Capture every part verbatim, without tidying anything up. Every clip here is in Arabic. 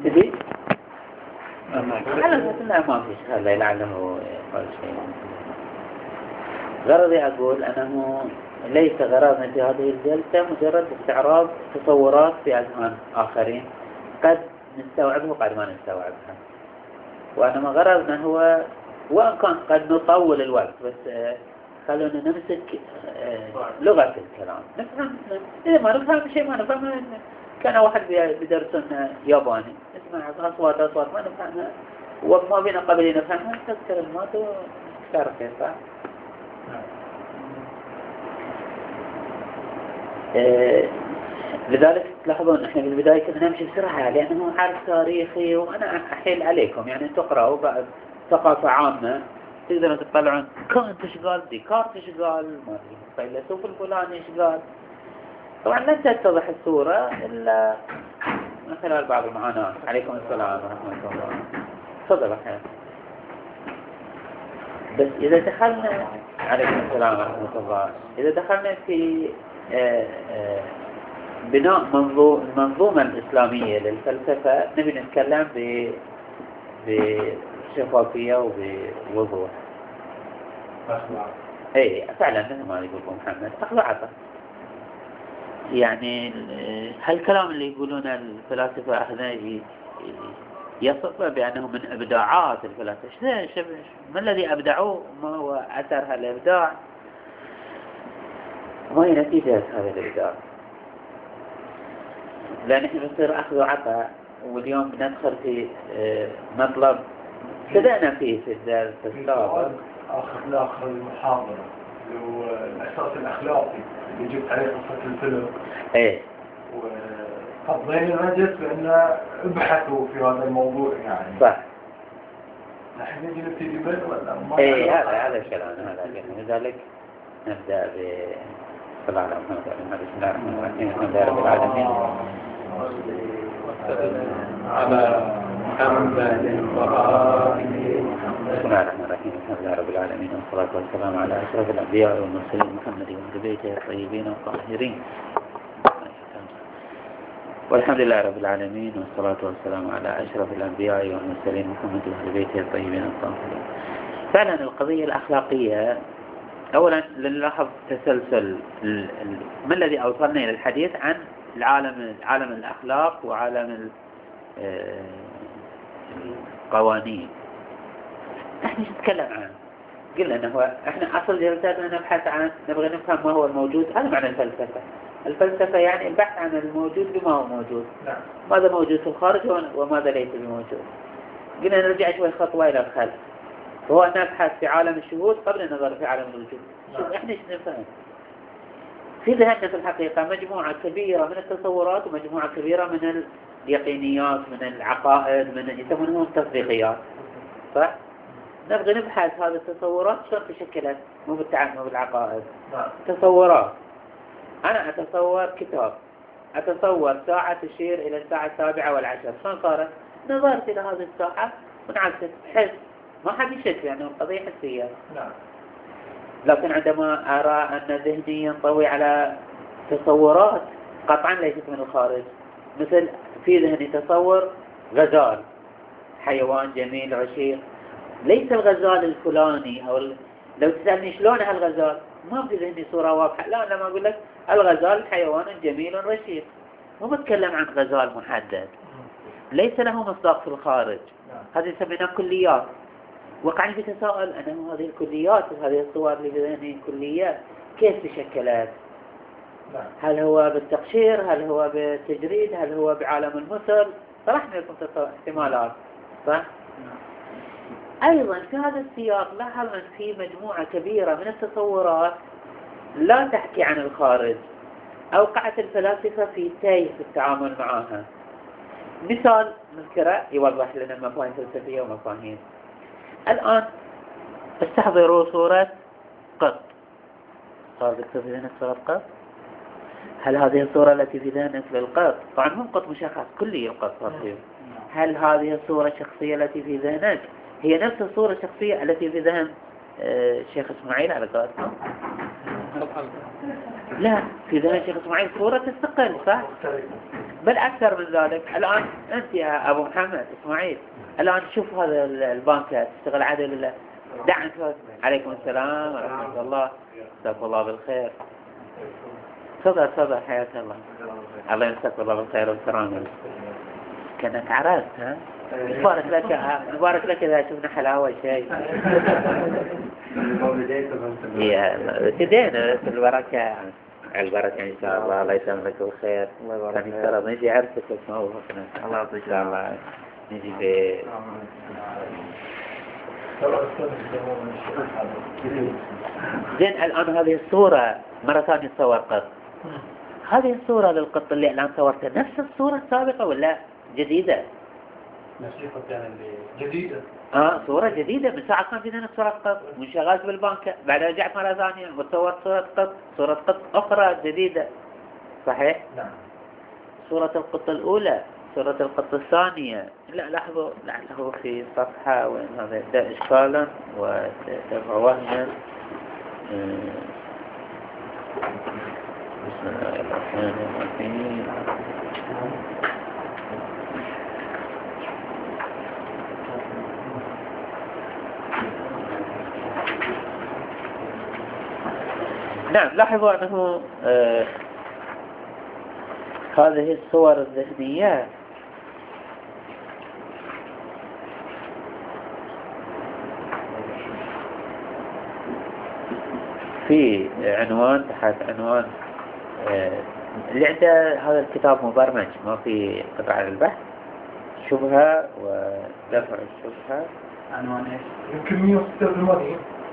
تدي على أساس أنه ما في شيء هذا لعله قال شيء. غرضي أقول أنه ليس غرضنا في هذه الجلسة مجرد استعراض تصورات في أذهان آخرين قد نستوعبه وقد ما نستوعبها، وأنما غرضنا هو وإن كان قد نطول الوقت بس خلونا نمسك لغة الكلام نفهم. إذا ما نفهم شيء ما نفهم، كان واحد بدرسنا ياباني اسمع أصوات أصوات ما نفهمها وما بينا قبل نفهمها تذكر المات وتذكر كيف. آه لذلك تلاحظون احنا في البداية كنا نمشي بسرعة لأنه عارف تاريخي وأنا أحيل عليكم يعني تقرأوا بعد ثقافة عامة تقدروا تطلعون كانت ايش قال ديكارت ايش قال ما ادري الفيلسوف الفلاني ايش قال. طبعا لن تتضح الصورة إلا من خلال بعض المعاناة. عليكم السلام ورحمة الله. تفضل أحيانا. بس إذا دخلنا عليكم السلام ورحمة الله إذا دخلنا في آآ آآ بناء المنظومة الإسلامية للفلسفة نبي نتكلم بشفافية وبوضوح. اي فعلا مثل ما يقول محمد أخذ وعطى. يعني هالكلام اللي يقولون الفلاسفة أخذنا يصف بأنه من إبداعات الفلاسفة. ما الذي أبدعوه؟ ما هو أثر هالإبداع؟ ما هي نتيجة هذا الإبداع؟ لأن احنا بنصير أخذ وعطى، واليوم بندخل في مطلب بدأنا فيه في الدرس السابق. آخر آخر المحاضرة اللي هو الأساس الأخلاقي اللي جبت عليه قصة الفيلم. إيه. وقضينا المجلس بأن ابحثوا في هذا الموضوع يعني. صح. نحن نجي نبتدي بين ولا ما؟ إيه هذا هذا الكلام هذا الكلام. لذلك نبدأ ب صلى الله عليه وسلم. بسم الله الرحمن الرحيم. الحمد لله رب العالمين. على محمد وآله. بسم الله الرحمن الرحيم. الحمد لله رب العالمين والصلاة والسلام على أشرف الأنبياء والمرسلين محمد وآل بيته الطيبين الطاهرين. والحمد لله رب العالمين والصلاة والسلام على أشرف الأنبياء والمرسلين محمد وآل بيته الطيبين الطاهرين. فعلا القضية الأخلاقية أولا نلاحظ تسلسل ما الذي أوصلنا إلى الحديث عن العالم عالم الأخلاق وعالم القوانين. احنا نتكلم عنه قلنا انه احنا اصل جلساتنا نبحث عن نبغى نفهم ما هو الموجود. هذا معنى الفلسفة. الفلسفة يعني البحث عن الموجود بما هو موجود. ماذا موجود في الخارج وماذا ليس بموجود. قلنا نرجع شوي خطوة الى الخلف وهو أن نبحث في عالم الشهود قبل النظر في عالم الوجود. شوف احنا ايش نفهم. في ذهننا في الحقيقة مجموعة كبيرة من التصورات ومجموعة كبيرة من اليقينيات من العقائد من يسمونهم التصديقيات. صح؟ نبغى نبحث هذه التصورات شلون تشكلت مو بالتعامل مو بالعقائد. تصورات. أنا أتصور كتاب أتصور ساعة تشير إلى الساعة السابعة والعشر شلون صارت؟ نظرت إلى هذه الساعة ونعكست حس ما حد يشك لأنه القضية حسية. لكن عندما أرى أن ذهني ينطوي على تصورات قطعا ليست من الخارج مثل في ذهني تصور غزال حيوان جميل عشيق ليس الغزال الفلاني أو لو تسألني شلون هالغزال ما في ذهني صورة واضحة. لا لما أقول لك الغزال حيوان جميل رشيق مو بتكلم عن غزال محدد ليس له مصداق في الخارج. هذه يسمينها كليات. وقعني بتساءل أنا هذه الكليات هذه الصور اللي في ذهني كليات كيف تشكلت؟ هل هو بالتقشير هل هو بالتجريد هل هو بعالم المثل؟ طرحنا لكم احتمالات. صح؟ أيضا في هذا السياق لاحظ أن في مجموعة كبيرة من التصورات لا تحكي عن الخارج. أوقعت الفلاسفة في تيه في التعامل معها. مثال نذكره يوضح لنا مفاهيم فلسفية ومفاهيم. الآن استحضروا صورة قط. صار في ذهنك صورة قط؟ هل هذه الصورة التي في ذهنك للقط طبعا مو قط مشخص كلي القط صار فيه. هل هذه الصورة الشخصية التي في ذهنك هي نفس الصورة الشخصية التي في ذهن الشيخ اسماعيل على قولتهم؟ لا في ذهن الشيخ اسماعيل صورة تستقل. صح؟ بل أكثر من ذلك. الآن أنت يا أبو محمد إسماعيل الآن شوف هذا البنك تشتغل عدل لله دعنا. عليكم السلام ورحمة الله، جزاك الله بالخير. تفضل تفضل حياك الله. الله يمسك الله بالخير والكرامة. كأنك عرفت ها؟ مبارك لك مبارك لك إذا شفنا حلاوة شيء. يا تدينا البركة البركة إن شاء الله. الله يسلمك بالخير. كان يفترض نجي عرفتك بس ما وفقنا. الله يعطيك إن شاء الله نجي ب زين. الآن هذه الصورة مرة ثانية تصور قط. هذه الصورة للقط اللي الآن صورتها نفس الصورة السابقة ولا جديدة؟ نفس يعني جديدة. آه صورة جديدة من ساعة كان فينا صورة قط وانشغلت بالبنك، بعد رجعت مرة ثانية وتصورت صورة قط، صورة قط أخرى جديدة. صحيح؟ نعم. صورة القط الأولى، صورة القط الثانية. لا لاحظوا لاحظوا في صفحة وين هذا ده إشكالا ودفع وهنا. بسم الله الرحمن الرحيم. نعم لاحظوا أنه آه هذه الصور الذهنية في عنوان تحت عنوان آه اللي عنده هذا الكتاب مبرمج ما في قطع البحث شبهة ودفع الشبهة. عنوان ايش؟ يمكن مئة وستة وثمانين.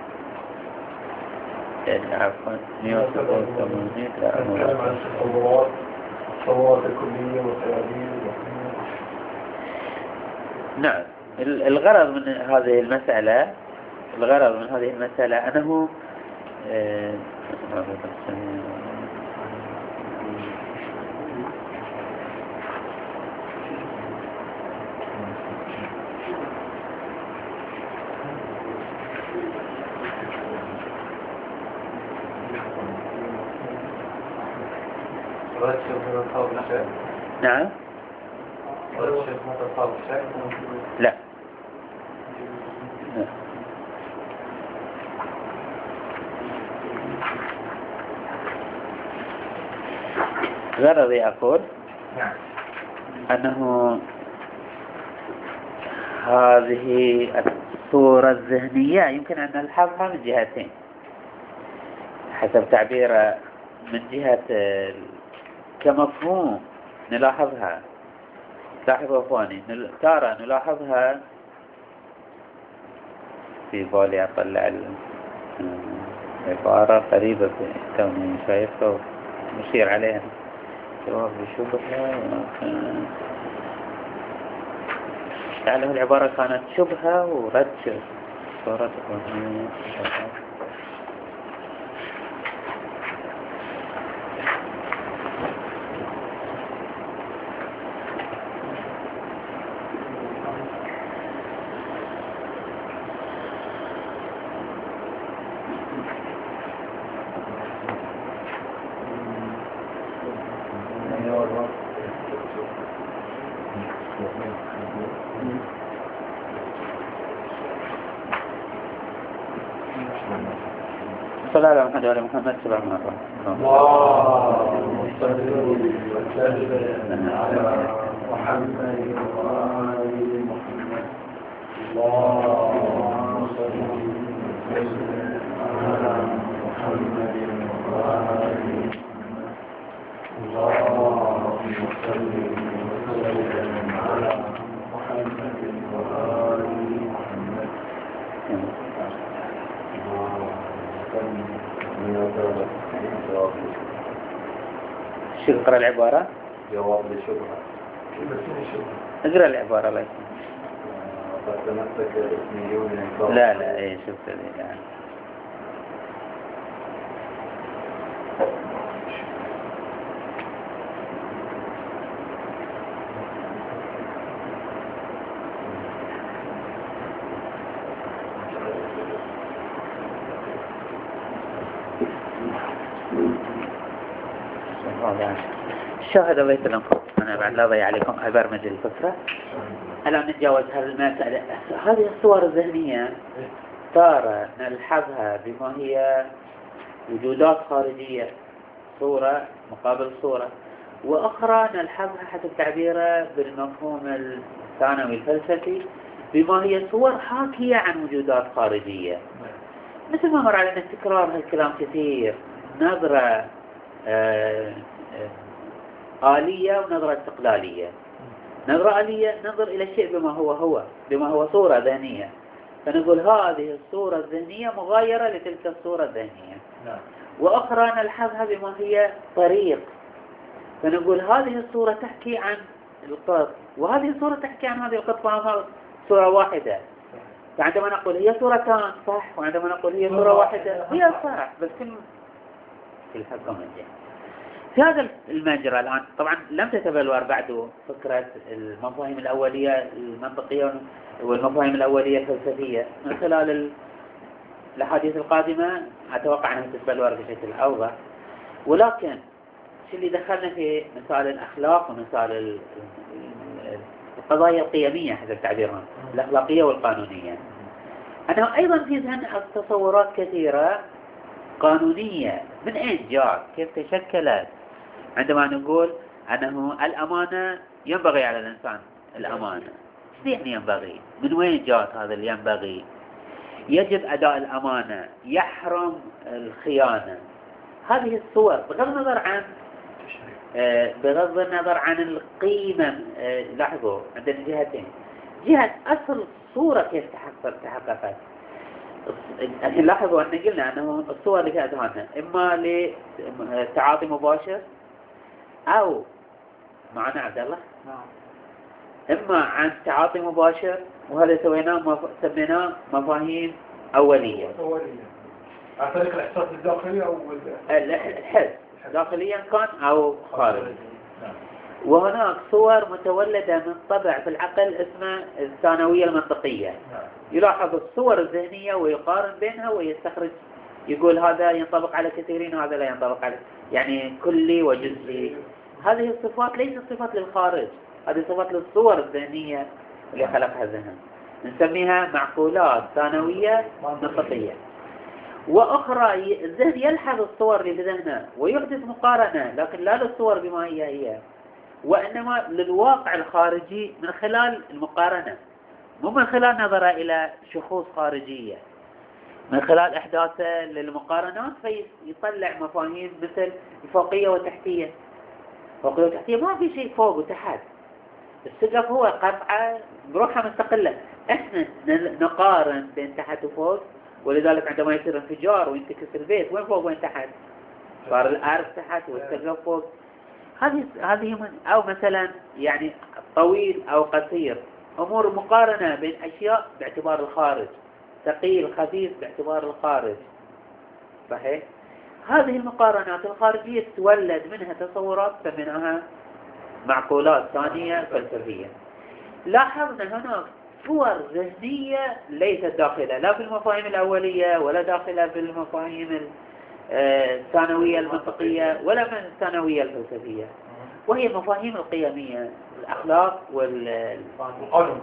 عفوا مئة وستة وثمانين. لا نتكلم عن التصورات التصورات الكلية والتعابير. نعم. الغرض من هذه المسألة الغرض من هذه المسألة أنه آه نعم. لا غرضي أقول أنه هذه الصورة الذهنية يمكن أن نلحظها من جهتين حسب تعبير من جهة كمفهوم نلاحظها. لاحظوا أخواني تارة نلاحظها في بالي أطلع العبارة قريبة كوني شايفها مشير عليها جواب بشبهة. لعله العبارة كانت شبهة ورد صورة صلى الله عليه وسلم محمد صلى الله عليه وسلم. اللهم صل وسلم على محمد وآل محمد. اللهم صل وسلم على محمد وآل محمد. اللهم صل وسلم على محمد وآل محمد. شو اقرأ العبارة؟ جواب للشبهة. اقرأ العبارة لك. قد تمسك الاسميون. لا لا ايه شفت لي يعني. الشاهد بيت الأنفاق. أنا بعد لا أضيع عليكم أبرمج الفكرة. الآن نتجاوز هالمسألة. هذه الصور الذهنية تارة نلحظها بما هي وجودات خارجية، صورة مقابل صورة، وأخرى نلحظها حسب تعبيره بالمفهوم الثانوي الفلسفي بما هي صور حاكية عن وجودات خارجية. مثل ما مر علينا تكرار هالكلام كثير، نظرة آه آه آلية ونظرة استقلالية. نظرة آلية ننظر إلى الشيء بما هو هو بما هو صورة ذهنية، فنقول هذه الصورة الذهنية مغايرة لتلك الصورة الذهنية. نعم. وأخرى نلحظها بما هي طريق، فنقول هذه الصورة تحكي عن القط وهذه الصورة تحكي عن هذه القط، فهذه صورة واحدة. فعندما نقول هي صورتان صح، وعندما نقول هي صورة واحدة هي صح، بس كل في الحكم الجاي. في هذا المجرى الآن طبعا لم تتبلور بعد فكرة المفاهيم الأولية المنطقية والمفاهيم الأولية الفلسفية. من خلال الأحاديث القادمة أتوقع أنها تتبلور بشكل أوضح، ولكن شو اللي دخلنا في مثال الأخلاق ومثال القضايا القيمية حسب تعبيرهم الأخلاقية والقانونية، أنه أيضا في ذهن تصورات كثيرة قانونية. من أين جاءت؟ كيف تشكلت؟ عندما نقول أنه الأمانة ينبغي على الإنسان الأمانة، شو يعني ينبغي؟ من وين جاءت هذا اللي ينبغي؟ يجب أداء الأمانة، يحرم الخيانة. هذه الصور بغض النظر عن آه بغض النظر عن القيمة. آه لاحظوا عندنا جهتين، جهة أصل الصورة كيف تحقق تحققت. الحين لاحظوا أن قلنا أنه الصور اللي في أذهاننا إما لتعاطي مباشر أو معنا عبد الله إما عن تعاطي مباشر، وهذا سويناه مف... سميناه مفاهيم أولية. أولية عن طريق الإحساس الداخلي أو الحس داخليا كان أو خارجي. وهناك صور متولدة من طبع في العقل اسمه الثانوية المنطقية. يلاحظ الصور الذهنية ويقارن بينها ويستخرج، يقول هذا ينطبق على كثيرين وهذا لا ينطبق على، يعني كلي وجزئي. هذه الصفات ليست صفات للخارج، هذه صفات للصور الذهنية اللي خلقها الذهن، نسميها معقولات ثانوية منطقية. وأخرى الذهن يلحظ الصور اللي بذهنه ويحدث مقارنة، لكن لا للصور بما هي هي، وإنما للواقع الخارجي من خلال المقارنة، مو من خلال نظرة إلى شخوص خارجية، من خلال إحداثه للمقارنات فيطلع مفاهيم مثل الفوقية والتحتية. فوقية وتحتية ما في شيء فوق وتحت، السقف هو قطعة بروحها مستقلة. احنا نقارن بين تحت وفوق، ولذلك عندما يصير انفجار وينتكس البيت وين فوق وين تحت؟ صار الأرض تحت والسقف فوق. هذه هذه من أو مثلا يعني طويل أو قصير، أمور مقارنة بين أشياء باعتبار الخارج، ثقيل خفيف باعتبار الخارج. صحيح؟ هذه المقارنات الخارجية تولد منها تصورات سميناها معقولات ثانية فلسفية. لاحظنا هناك صور ذهنية ليست داخلة لا في المفاهيم الأولية ولا داخلة في المفاهيم الثانوية المنطقية ولا في الثانوية الفلسفية، وهي المفاهيم القيمية، الأخلاق والقانون.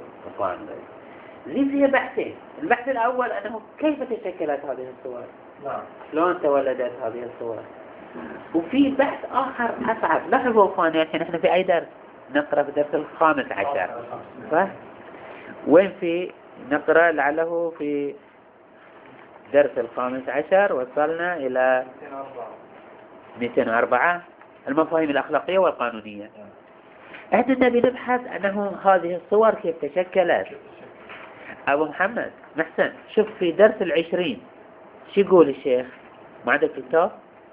زي فيها بحثين. البحث الأول أنه كيف تشكلت هذه الصور، شلون تولدت هذه الصور. وفي بحث آخر أصعب. لاحظوا أخواني الحين نحن في أي درس؟ نقرأ في الدرس الخامس عشر صح؟ وين في نقرأ لعله في درس الخامس عشر وصلنا إلى مئتين وأربعة المفاهيم الأخلاقية والقانونية. عندنا بنبحث أنه هذه الصور كيف تشكلت. أبو محمد محسن شوف في درس العشرين شو يقول الشيخ؟ ما عندك كتاب؟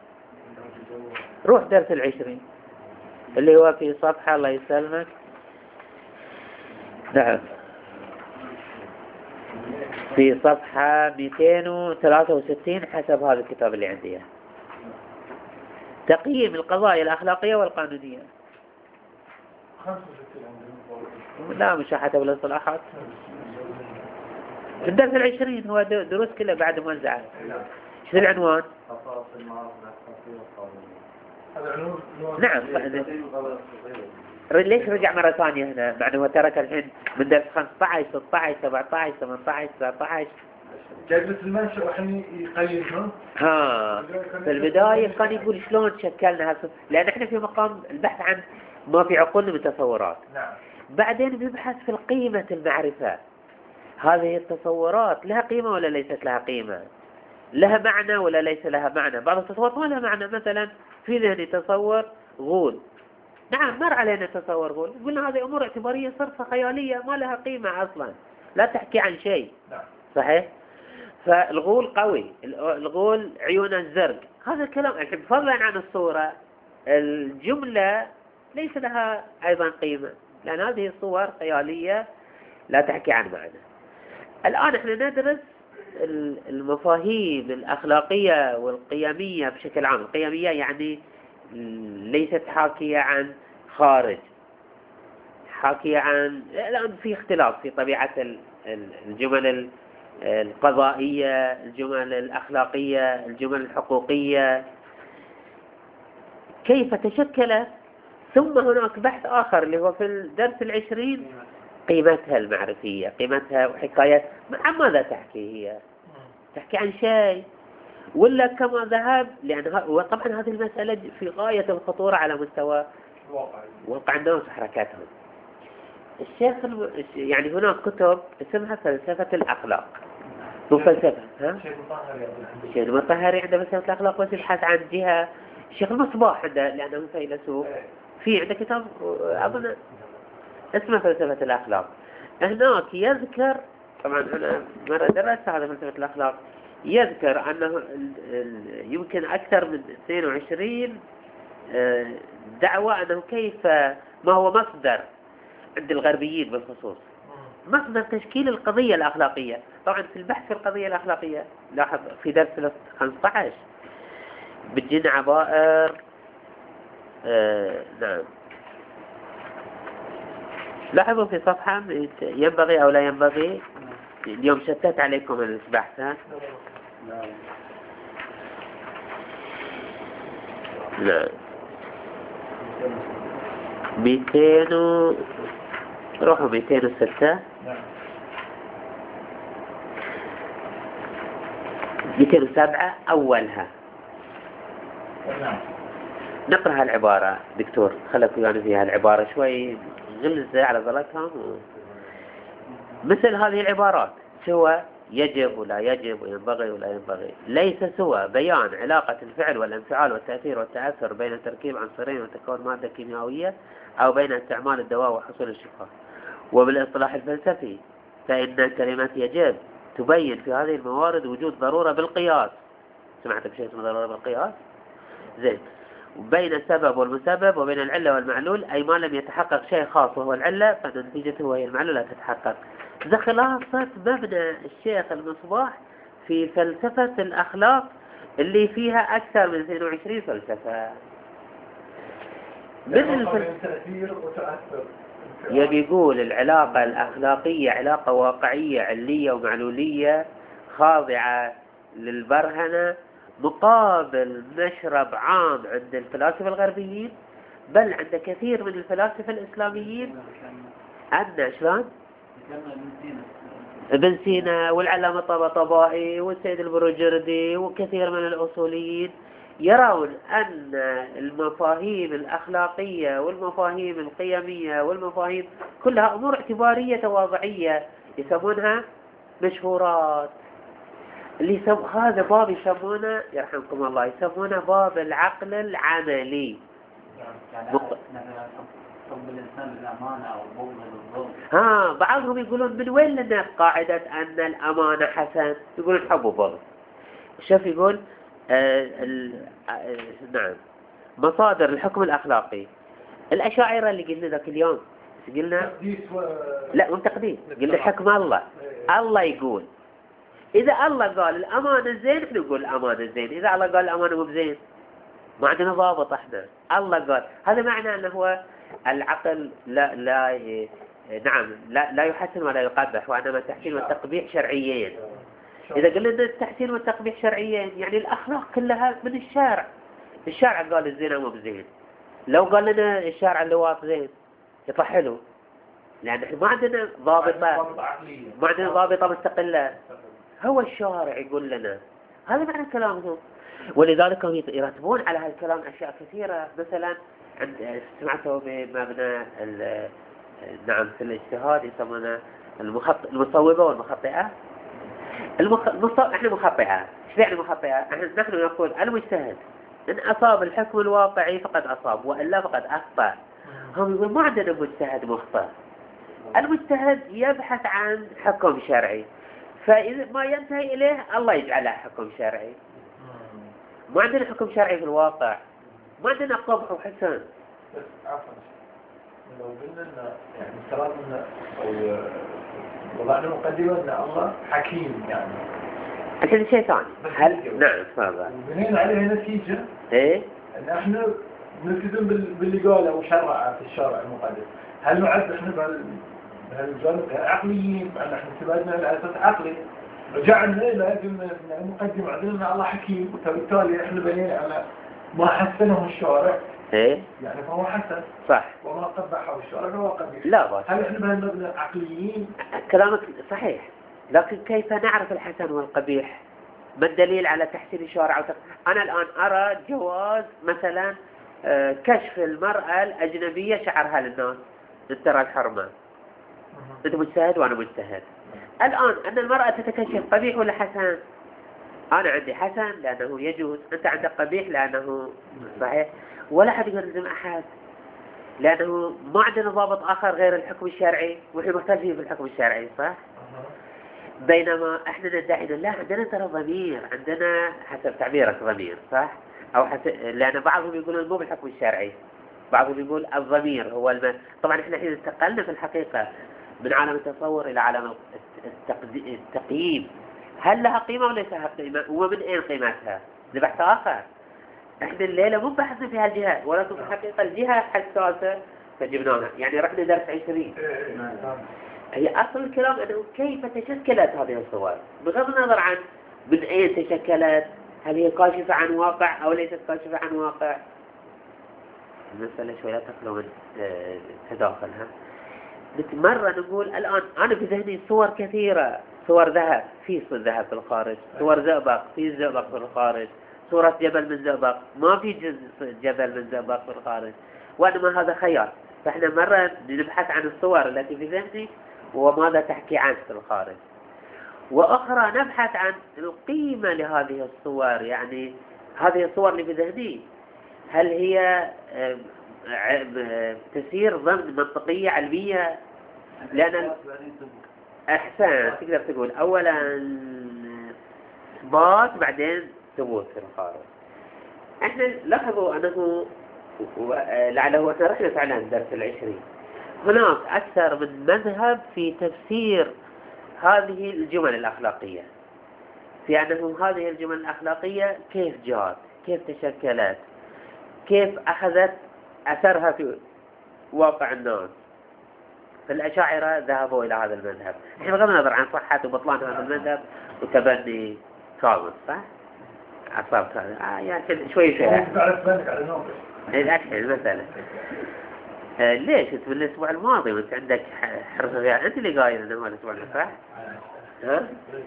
روح درس العشرين اللي هو في صفحة الله يسلمك. نعم في صفحة مئتين وثلاثة وستين حسب هذا الكتاب اللي عندي، تقييم القضايا الأخلاقية والقانونية. لا مش حتى بالاصطلاحات. في الدرس العشرين هو دروس كلها بعد موزعة. شو العنوان؟ نعم ليش رجع مرة ثانية هنا؟ مع أنه ترك الحين من درس خمسة عشر ستة عشر سبعة عشر ثمانية عشر تسعة عشر. جلسة المنشأ وحني يقيمها. ها في البداية كان يقول شلون شكلنا هالص... لأن احنا في مقام البحث عن ما في عقولنا من تصورات. نعم. بعدين بيبحث في قيمة المعرفة. هذه التصورات لها قيمة ولا ليست لها قيمة؟ لها معنى ولا ليس لها معنى؟ بعض التصورات ما لها معنى. مثلا في ذهني تصور غول، نعم مر علينا تصور غول، قلنا هذه أمور اعتبارية صرفة خيالية ما لها قيمة أصلا، لا تحكي عن شيء. نعم. صحيح؟ فالغول قوي، الغول عيونه الزرق، هذا الكلام الحين فضلا عن الصورة، الجملة ليس لها أيضا قيمة، لأن هذه الصور خيالية لا تحكي عن معنى. الآن احنا ندرس المفاهيم الأخلاقية والقيمية بشكل عام. القيمية يعني ليست حاكية عن خارج، حاكية عن، الآن في اختلاف في طبيعة الجمل القضائية، الجمل الأخلاقية، الجمل الحقوقية، كيف تشكلت. ثم هناك بحث آخر اللي هو في الدرس العشرين، قيمتها المعرفية، قيمتها وحكايات، عن ماذا تحكي هي؟ تحكي عن شيء ولا كما ذهب؟ لأن طبعا هذه المسألة في غاية الخطورة على مستوى واقع الناس وحركاتهم. الشيخ الم... يعني هناك كتب اسمها فلسفة الأخلاق، مو فلسفة، ها؟ الشيخ المطهري عنده فلسفة الأخلاق، بس يبحث عن جهة. الشيخ المصباح عنده لأنه فيلسوف، في عنده كتاب أظن اسمه فلسفة الأخلاق. هناك يذكر، طبعا أنا مرة درست هذا فلسفة الأخلاق، يذكر أنه يمكن أكثر من اثنين وعشرين دعوة أنه كيف، ما هو مصدر عند الغربيين بالخصوص، مصدر تشكيل القضية الأخلاقية. طبعا في البحث في القضية الأخلاقية لاحظ في درس خمسة عشر بتجينا عبائر، آه نعم، لاحظوا في صفحة ينبغي أو لا ينبغي. اليوم شتت عليكم البحث، ها؟ نعم. مئتين و... روحوا مئتين وستة، مئتين وسبعة أولها. نقرأ هالعبارة دكتور، خلك يعني فيها العبارة شوي غلزة على ظلتهم و... مثل هذه العبارات: سوى، يجب ولا يجب، وينبغي ولا ينبغي. ليس سوى بيان علاقة الفعل والانفعال والتأثير والتأثر بين تركيب عنصرين وتكون مادة كيميائية، أو بين استعمال الدواء وحصول الشفاء. وبالاصطلاح الفلسفي فإن كلمة يجب تبين في هذه الموارد وجود ضرورة بالقياس. سمعت بشيء اسمه ضرورة بالقياس؟ زين. بين السبب والمسبب، وبين العلة والمعلول، أي ما لم يتحقق شيء خاص وهو العلة فإن نتيجته وهي المعلول لا تتحقق. ذا خلاصة مبنى الشيخ المصباح في فلسفة الأخلاق اللي فيها أكثر من اثنين وعشرين فلسفة. من الفلسفة يبي يقول العلاقة الأخلاقية علاقة واقعية علية ومعلولية خاضعة للبرهنة، مقابل مشرب عام عند الفلاسفة الغربيين، بل عند كثير من الفلاسفة الإسلاميين. عندنا شلون؟ ابن سينا والعلامة الطباطبائي والسيد البروجردي وكثير من الأصوليين يرون أن المفاهيم الأخلاقية والمفاهيم القيمية والمفاهيم كلها أمور اعتبارية تواضعية، يسمونها مشهورات. اللي يسمون هذا باب يسمونه يرحمكم الله يسمونه باب العقل العملي. يعني مق... حب الإنسان للأمانة أو بغض للظلم. ها بعضهم يقولون من وين لنا قاعدة أن الأمانة حسن؟ يقولون حب وبغض. شوف يقول آه ال... آه نعم مصادر الحكم الأخلاقي. الأشاعرة اللي قلنا ذاك اليوم قلنا و... لا مو تقديس، قلنا حكم الله. الله يقول إذا الله قال الأمانة زين احنا نقول الأمانة زين، إذا الله قال الأمانة مو بزين ما عندنا ضابط احنا. الله قال، هذا معنى أنه هو العقل لا لا ي... نعم لا لا يحسن ولا يقبح، وإنما التحسين والتقبيح شرعيين. إذا قلنا أن التحسين والتقبيح شرعيين يعني الأخلاق كلها من الشارع. الشارع قال الزنا مو بزين، لو قال لنا الشارع اللواط زين يطلع حلو، لأن احنا ما عندنا ضابطة، ما عندنا ضابطة مستقلة. هو الشارع يقول لنا هذا معنى كلامهم، ولذلك هم يرتبون على هذا الكلام أشياء كثيرة. مثلا عند سمعته بمبنى نعم في الاجتهاد يسمونه المخط... المصوبة والمخطئة. المخ... المص... احنا مخطئة. ايش يعني مخطئة؟ احنا نحن نقول المجتهد إن أصاب الحكم الواقعي فقد أصاب وإلا فقد أخطأ. هم يقول ما عندنا مجتهد مخطئ. المجتهد يبحث عن حكم شرعي، فإذا ما ينتهي إليه الله يجعله حكم شرعي. ما عندنا حكم شرعي في الواقع، ما عندنا قبح وحسن. بس عفوا لو قلنا إن يعني افترضنا أو وضعنا مقدمة إن الله حكيم يعني الحين شيء ثاني. هل نعم تفضل. وبنينا عليها نتيجة إيه؟ إن إحنا نلتزم باللي قاله وشرع في الشرع المقدس. هل نعد إحنا بهال بهالجانب عقليين؟ أن إحنا استفدنا على أساس عقلي. رجعنا لازم نقدم عندنا إن الله حكيم، فبالتالي إحنا بنينا على ما حسنه الشارع. إيه؟ يعني فهو حسن. صح. وما قبحه الشارع فهو قبيح. لا بس. هل إحنا بهالمبنى عقليين؟ كلامك صحيح، لكن كيف نعرف الحسن والقبيح؟ ما الدليل على تحسين الشارع؟ وتق... أنا الآن أرى جواز مثلا آه كشف المرأة الأجنبية شعرها للناس، ترى الحرمة. أنت مجتهد وأنا مجتهد. الآن أن المرأة تتكشف قبيح ولا حسن؟ أنا عندي حسن لأنه يجوز، أنت عندك قبيح لأنه صحيح، ولا حد يلزم أحد، لأنه ما عندنا ضابط آخر غير الحكم الشرعي، وإحنا مختلفين في الحكم الشرعي صح؟ بينما احنا ندعي لا عندنا ترى ضمير، عندنا حسب تعبيرك ضمير صح؟ او حسب، لان بعضهم يقولون مو بالحكم الشرعي، بعضهم يقول الضمير هو الم... طبعا احنا الحين انتقلنا في الحقيقة من عالم التصور الى عالم التقدي... التقييم. هل لها قيمة ولا ليس لها قيمة؟ ومن اين قيمتها؟ ده بحث اخر. احنا الليلة مو بحثنا في هالجهة، ولكن في الحقيقة الجهة حساسة فجبناها، يعني رحنا درس عشرين. هي أصل الكلام أنه كيف تشكلت هذه الصور بغض النظر عن من أين تشكلت، هل هي كاشفة عن واقع أو ليست كاشفة عن واقع. المسألة شوية لا تخلو من تداخلها. مرة نقول الآن أنا في ذهني صور كثيرة، صور ذهب، في صور ذهب في الخارج، صور زئبق، في زئبق في الخارج، صورة جبل من زئبق، ما في جبل من زئبق في الخارج، وإنما هذا خيال. فإحنا مرة نبحث عن الصور التي في ذهني وماذا تحكي عنه في الخارج، وأخرى نبحث عن القيمة لهذه الصور، يعني هذه الصور اللي في ذهني هل هي تسير ضمن منطقية علمية؟ لأن أحسن تقدر تقول أولا إثبات بعدين ثبوت في الخارج. احنا لاحظوا أنه لعله احنا رحنا فعلا درس العشرين، هناك أكثر من مذهب في تفسير هذه الجمل الأخلاقية، في أنه هذه الجمل الأخلاقية كيف جاءت، كيف تشكلت، كيف أخذت أثرها في واقع الناس. فالأشاعرة ذهبوا إلى هذا المذهب، احنا بغض النظر عن صحة وبطلان هذا المذهب وتبني كاظم صح؟ أصابت هذا آه يعني شوي شوي الأكل مثلا. آه ليش انت من الاسبوع الماضي وانت عندك حرصة فيها، انت اللي قايل انه هو الاسبوع الماضي صح؟ ها؟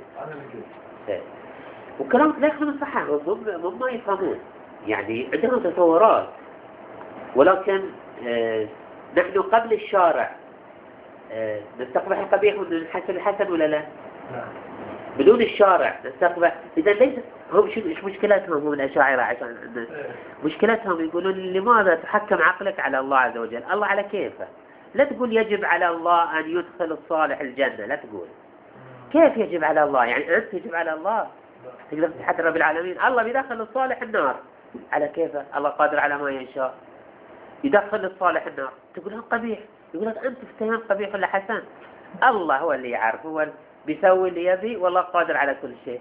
وكلامك لا يخدم الصحة، هم ما يفهمون، يعني عندهم تصورات، ولكن آه نحن قبل الشارع آه نستقبح القبيح ونحسن الحسن ولا لا؟ بدون الشارع نستقبح. إذا ليس هم شو مشكلتهم هم الأشاعرة؟ عشان مشكلتهم يقولون لماذا تحكم عقلك على الله عز وجل؟ الله على كيفه، لا تقول يجب على الله أن يدخل الصالح الجنة، لا تقول كيف يجب على الله، يعني أنت يجب على الله تقدر تحدى رب العالمين الله بيدخل الصالح النار على كيفه، الله قادر على ما يشاء يدخل الصالح النار، تقول هم قبيح، يقول لك أنت تفتهم قبيح ولا حسن، الله هو اللي يعرف، هو بيسوي اللي يبي والله قادر على كل شيء.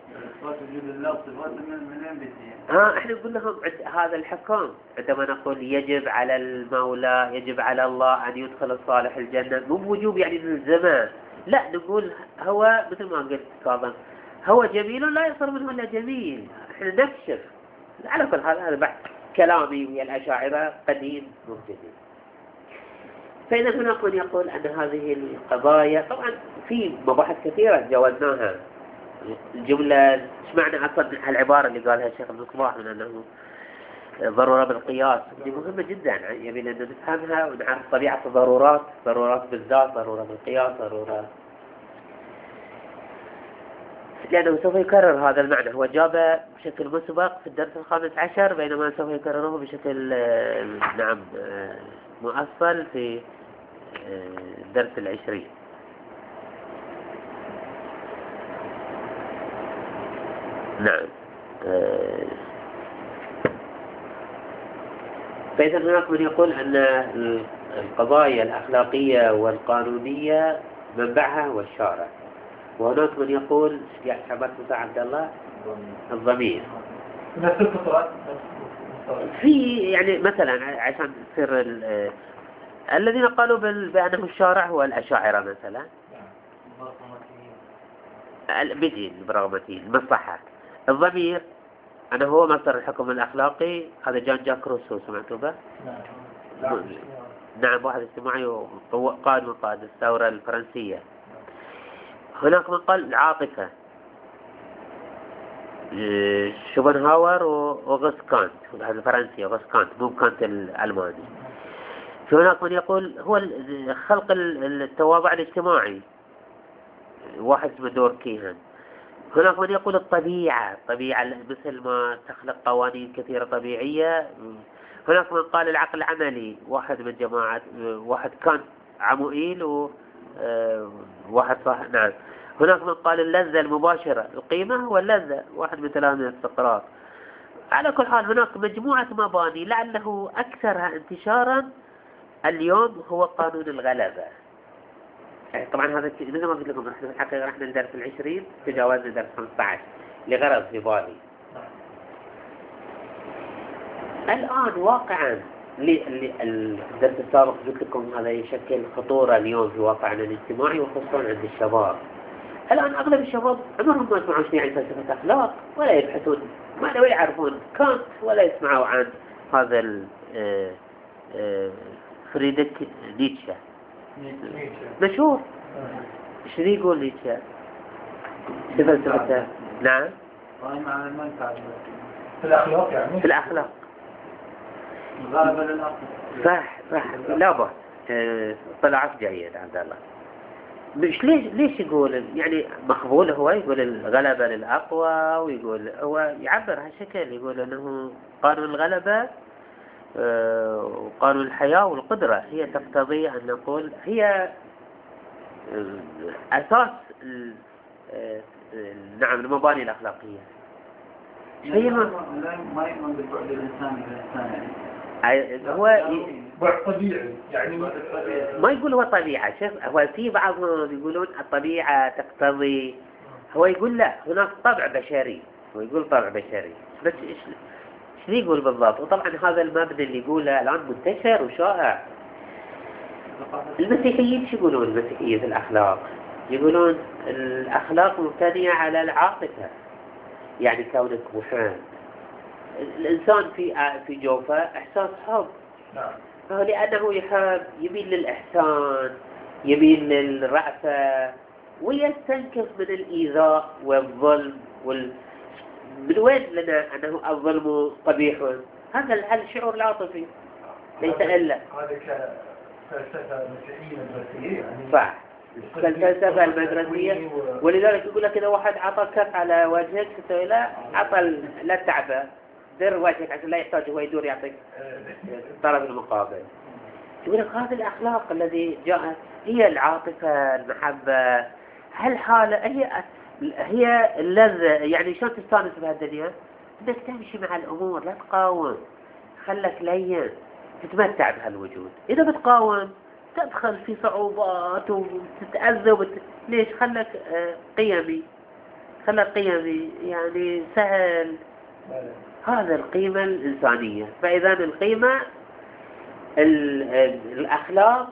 ها احنا نقول لهم هذا الحكم عندما نقول يجب على المولى يجب على الله أن يدخل الصالح الجنة، مو بوجوب يعني الزمان، لا نقول هو مثل ما قلت كاظم هو جميل لا يصير منه إلا جميل، احنا نكشف. على كل حال هذا بحث كلامي ويا الأشاعرة قديم مو جديد. فإذا هناك من يقول أن هذه القضايا طبعا في مباحث كثيرة جاوزناها. الجملة ايش معنى أصلا العبارة اللي قالها الشيخ المصباح من أنه ضرورة بالقياس، دي مهمة جدا، يبي أن نفهمها ونعرف طبيعة الضرورات، ضرورات بالذات، ضرورة بالقياس، ضرورة، لأنه سوف يكرر هذا المعنى. هو جابه بشكل مسبق في الدرس الخامس عشر، بينما سوف يكرره بشكل نعم مؤصل في الدرس العشرين. نعم. فإذا هناك من يقول أن القضايا الأخلاقية والقانونية منبعها هو الشارع، وهناك من يقول يا حبات موسى عبد الله الضمير. نفس الفطرات في يعني مثلا عشان تصير الذين قالوا بأنه الشارع هو الأشاعرة مثلا، البدين البراغماتيين، المصلحة. الضمير أنا هو مصدر الحكم الأخلاقي، هذا جان جاك روسو، سمعتوا به؟ نعم. نعم، واحد اجتماعي وقائد من قائد الثورة الفرنسية. هناك من قال العاطفة، شوبنهاور وغسكانت، هذا الفرنسي غسكانت مو كانت الألماني. في هناك من يقول هو خلق التوابع الاجتماعي، واحد اسمه دور كيهان. هناك من يقول الطبيعة، الطبيعة مثل ما تخلق قوانين كثيرة طبيعية. هناك من قال العقل العملي، واحد من جماعة، واحد كان عموئيل وواحد صح. نعم. هناك من قال اللذة المباشرة، القيمة واللذة، واحد من تلاميذ سقراط. على كل حال هناك مجموعة مباني لعله أكثرها انتشارا اليوم هو قانون الغلبة. طبعا هذا مثل ما قلت لكم احنا في الحقيقة رحنا لدرس العشرين، تجاوزنا درس خمسة عشر لغرض في بالي. الآن واقعا الدرس السابق قلت لكم هذا يشكل خطورة اليوم في واقعنا الاجتماعي وخصوصا عند الشباب. الآن أغلب الشباب عمرهم ما يسمعون شيء عن فلسفة أخلاق، ولا يبحثون، ما لا يعرفون كانت، ولا يسمعوا عن هذا فريدريك نيتشه مشهور. ايش يقول نيتشه؟ فلسفته نعم في الأخلاق، يعني في الأخلاق غالبا للأصل. صح صح، لا بأس. طلعت جيد عبد الله. مش ليش ليش يقول يعني مقبول؟ هو يقول الغلبة للأقوى، ويقول هو يعبر هالشكل، يقول أنه قانون الغلبة وقانون الحياة والقدرة هي تقتضي أن نقول هي أساس نعم المباني الأخلاقية. هي ما يؤمن بالبعد الإنساني بالإنسان، هو بعد طبيعي، يعني ما يقول هو طبيعة. شوف، هو في بعضهم يقولون الطبيعة تقتضي، هو يقول لا، هناك طبع بشري، هو يقول طبع بشري، بس إيش إيش يقول بالضبط؟ وطبعا هذا المبدأ اللي يقوله الآن منتشر وشائع. المسيحيين شو يقولون؟ المسيحية في الأخلاق يقولون الأخلاق مبتنية على العاطفة، يعني كونك محب، الإنسان في في جوفه إحساس حب، فهو لأنه يحب يميل للإحسان، يميل للرأفة، ويستنكف من الإيذاء والظلم وال... من وين لنا أنه الظلم قبيح؟ هذا الشعور العاطفي ليس إلا هذا كفلسفة مسيحية مدرسية، يعني صح، الفلسفة المدرسية. ولذلك يقول لك إذا واحد عطى كف على وجهك تسوي له، عطى لا تعبه، در وجهك عشان لا يحتاج هو يدور يعطيك الطرف المقابل. يقول لك هذه الأخلاق الذي جاءت هي العاطفة، المحبة، هالحالة هي هي اللذة. يعني شلون تستانس بهالدنيا؟ انك تمشي مع الأمور، لا تقاوم، خلك لين، تتمتع بهالوجود. إذا بتقاوم تدخل في صعوبات وتتأذى وبت... ليش؟ خلك قيمي، خلك قيمي، يعني سهل. هذا القيمة الإنسانية. فإذا القيمة الأخلاق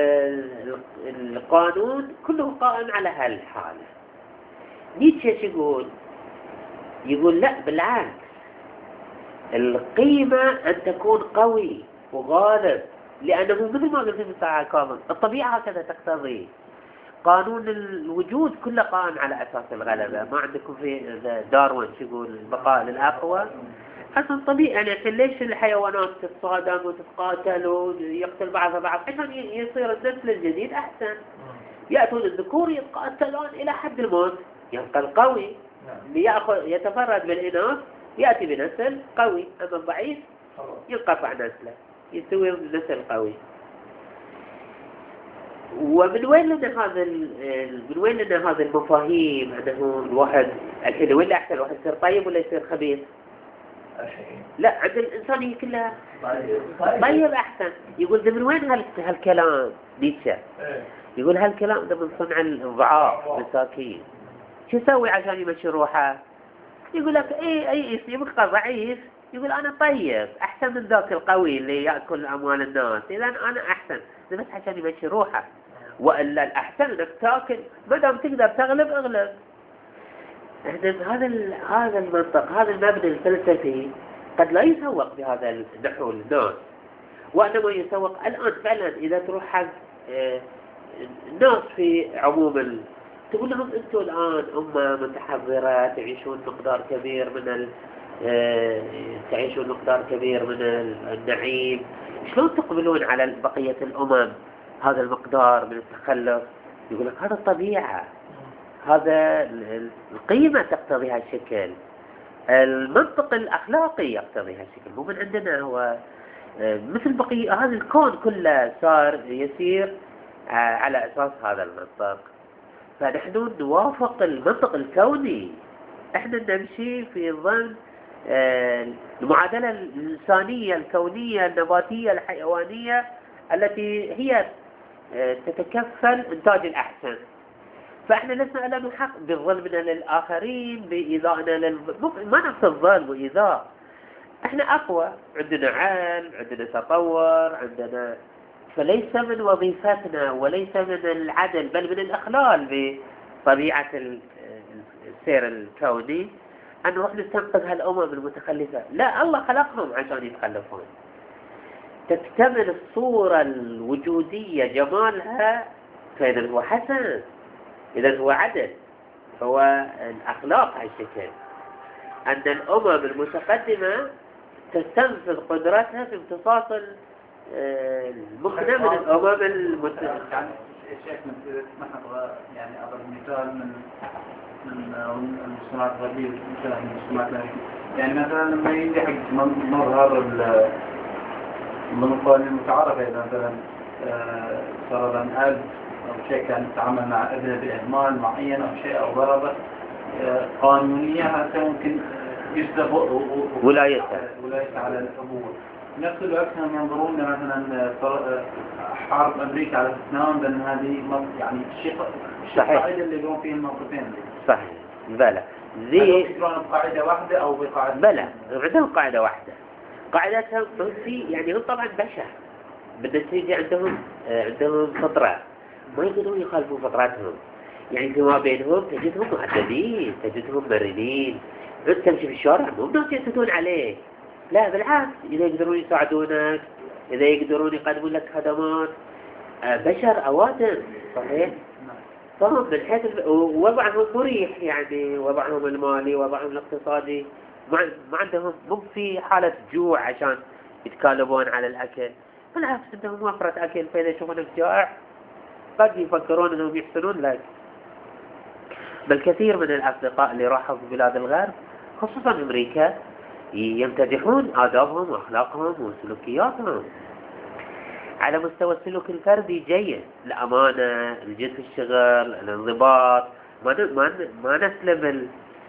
القانون كله قائم على هالحالة. نيتشه يقول يقول لا، بالعكس، القيمة أن تكون قوي وغالب لأنه مثل ما قلت في الساعة كاظم الطبيعة هكذا تقتضي. قانون الوجود كله قائم على أساس الغلبة. ما عندكم في داروين شو يقول البقاء للأقوى. أصلا طبيعي يعني الحين ليش الحيوانات تتصادم وتتقاتل ويقتل بعضها بعض؟ عشان يصير النسل الجديد أحسن. يأتون الذكور يتقاتلون إلى حد الموت، يبقى القوي ليأخذ يتفرد بالإناث يأتي بنسل قوي، أما الضعيف ينقطع نسله يسوي نسل قوي. ومن وين لنا هذا من وين لنا هذا المفاهيم أنه الواحد الحين وين أحسن الواحد يصير طيب ولا يصير خبيث؟ لا، عند الإنسان هي كلها طيب أحسن. يقول ده من وين هال هالكلام نيتشه؟ يقول هالكلام ده من صنع الضعاف مساكين. شو يسوي عشان يمشي روحه؟ يقول لك ايه اي يبقى ضعيف، يقول انا طيب احسن من ذاك القوي اللي ياكل اموال الناس، اذا انا احسن بس عشان يمشي روحه. والا الاحسن انك تاكل ما دام تقدر تغلب اغلب. هذا هذا المنطق، هذا المبنى الفلسفي قد لا يسوق بهذا النحو للناس، وانما يسوق الان فعلا. اذا تروح حق الناس في عموم ال... تقول لهم انتم الان امه متحضره تعيشون مقدار كبير من ال... تعيشون مقدار كبير من النعيم، شلون تقبلون على بقيه الامم هذا المقدار من التخلف؟ يقول لك هذا الطبيعه، هذا القيمه تقتضي هالشكل، المنطق الاخلاقي يقتضي هالشكل، مو من عندنا. هو مثل بقيه هذا الكون كله صار يسير على أساس هذا المنطق. فنحن نوافق المنطق الكوني، احنا نمشي في ضمن المعادلة الإنسانية الكونية النباتية الحيوانية التي هي تتكفل إنتاج الأحسن. فاحنا لسنا لنا حق بظلمنا للآخرين بإيذائنا لل... ما نفس الظلم وإيذاء. احنا أقوى، عندنا علم، عندنا تطور، عندنا، فليس من وظيفتنا وليس من العدل بل من الإخلال بطبيعة السير الكوني أن نروح نستنقذ هالأمم المتخلفة. لا، الله خلقهم عشان يتخلفون. تكتمل الصورة الوجودية جمالها، فإذا هو حسن، إذا هو عدل، هو الأخلاق هالشكل أن الأمم المتقدمة تستنفذ قدرتها في امتصاص المقدم من الأمم المتقدمة. يعني الشيخ من يعني أضرب مثال من من المجتمعات الغربية مثلا من المجتمعات الأمريكية. يعني مثلا لما يجي حق مظهر من القوانين المتعارفة، إذا مثلا صار لنا أب أو شيء كان يتعامل مع ابنه بإهمال معين أو شيء أو ضربة قانونية، حتى ممكن يسلب ولايته ولايته على الأبوة. نفس الوقت هم ينظرون مثلا حرب أمريكا على فيتنام بأن هذه يعني الشيء القاعدة اللي يقوم فيه الموقفين. صحيح. بلى زي يقولون بقاعدة واحدة أو بقاعدة؟ بلى عندهم قاعدة واحدة. قاعدتهم في يعني هم طبعا بشر بالنتيجة عندهم عندهم فطرة ما يقدرون يخالفون فطرتهم. يعني فيما بينهم تجدهم مؤدبين، تجدهم مرنين. أنت تمشي في الشارع مو الناس يعتدون عليك، لا بالعكس، إذا يقدرون يساعدونك، إذا يقدرون يقدمون لك خدمات، بشر أوادم. صحيح؟ فهم من حيث وضعهم مريح، يعني وضعهم المالي وضعهم الاقتصادي ما عندهم مو في حالة جوع عشان يتكالبون على الأكل، بالعكس عندهم وفرة أكل. فإذا يشوفونك جائع قد يفكرون أنهم يحسنون لك. بل كثير من الأصدقاء اللي راحوا في بلاد الغرب خصوصا أمريكا يمتدحون آدابهم وأخلاقهم وسلوكياتهم على مستوى السلوك الفردي جيد، الأمانة، الجد في الشغل، الانضباط، ما ما ما نسلب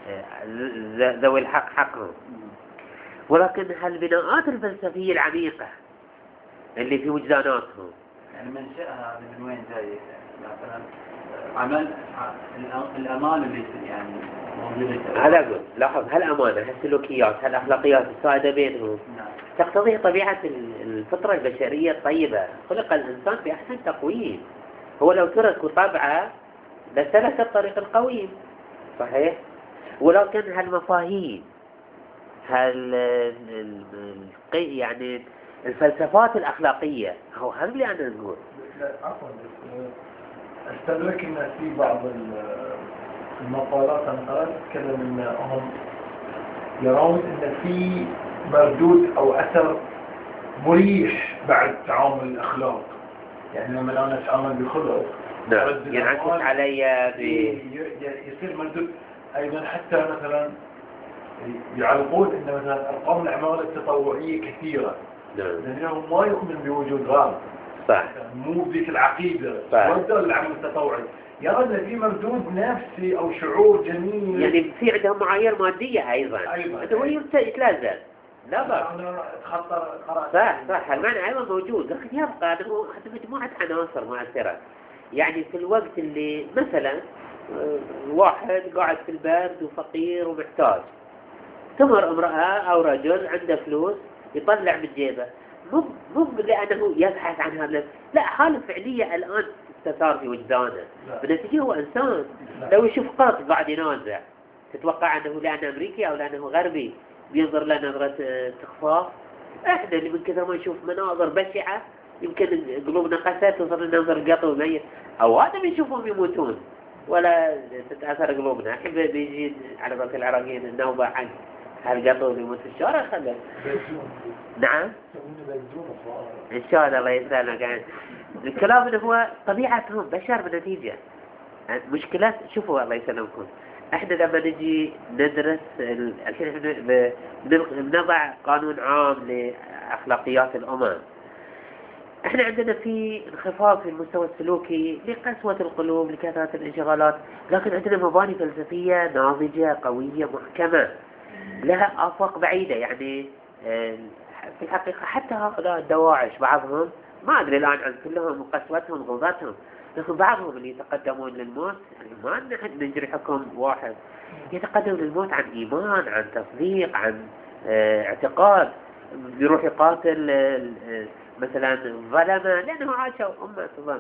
ذوي الحق حقهم. ولكن هالبناءات الفلسفية العميقة اللي في وجداناتهم يعني منشأها من وين جاي؟ مثلا عمل الأمان اللي يعني هلا أقول لاحظ هالأمانة هالسلوكيات هالأخلاقيات السائدة بينهم تقتضي طبيعة الفطرة البشرية الطيبة. خلق الإنسان بأحسن تقويم، هو لو ترك طبعه لسلك الطريق القويم. صحيح؟ ولكن هالمفاهيم هال يعني الفلسفات الأخلاقية، هو هذا اللي أنا نقول. لا عفوا، استدرك ان في بعض المقالات انا قرأت تتكلم انهم يرون ان في مردود او اثر مريح بعد تعامل الاخلاق. يعني لما انا اتعامل بخلق نعم ينعكس علي ب... يصير مردود. ايضا حتى مثلا يعرفون ان مثلا ارقام الاعمال التطوعيه كثيره، نعم لانهم ما يؤمن بوجود غاب، صح، مو بذيك العقيده، صح. مبدا العمل التطوعي يرى ان في مردود نفسي او شعور جميل. يعني في عندهم معايير ماديه ايضا، ايضا هو يتلازم لا بأس. انا اتخطر قرات صح صح، المعنى ايضا موجود، لكن يبقى انه مجموعه عناصر مؤثره. يعني في الوقت اللي مثلا واحد قاعد في البرد وفقير ومحتاج، تمر امرأة او رجل عنده فلوس يطلع من جيبه، مو مو لانه يبحث عن هذا، لا، حالة فعلية الان تستثار في وجدانه، بالنتيجة هو انسان. لو يشوف قط قاعد ينازع، تتوقع انه لانه امريكي او لانه غربي بينظر له نظرة استخفاف؟ احنا اللي من كثر ما نشوف مناظر بشعة يمكن قلوبنا قست وصرنا ننظر قطو وميت، او هذا بنشوفهم يموتون ولا تتأثر قلوبنا. الحين بيجي على بالك العراقيين النوبة حق هالقطو اللي يموت في الشارع خله. نعم ان شاء الله الله يسلمك. يعني الكلام انه هو طبيعتهم بشر بالنتيجة. يعني مشكلات، شوفوا الله يسلمكم، احنا لما نجي ندرس الحين احنا بنضع قانون عام لاخلاقيات الامم، احنا عندنا في انخفاض في المستوى السلوكي لقسوة القلوب لكثرة الانشغالات، لكن عندنا مباني فلسفية ناضجة قوية محكمة لها آفاق بعيدة. يعني في الحقيقة حتى هؤلاء الدواعش بعضهم، ما أدري الآن عن كلهم وقسوتهم وغلظتهم، لكن بعضهم اللي يتقدمون للموت، يعني ما نحن نجري حكم واحد، يتقدم للموت عن إيمان، عن تصديق، عن اعتقاد، يروح يقاتل مثلا ظلمة لأنه عاشوا أمة الظلم.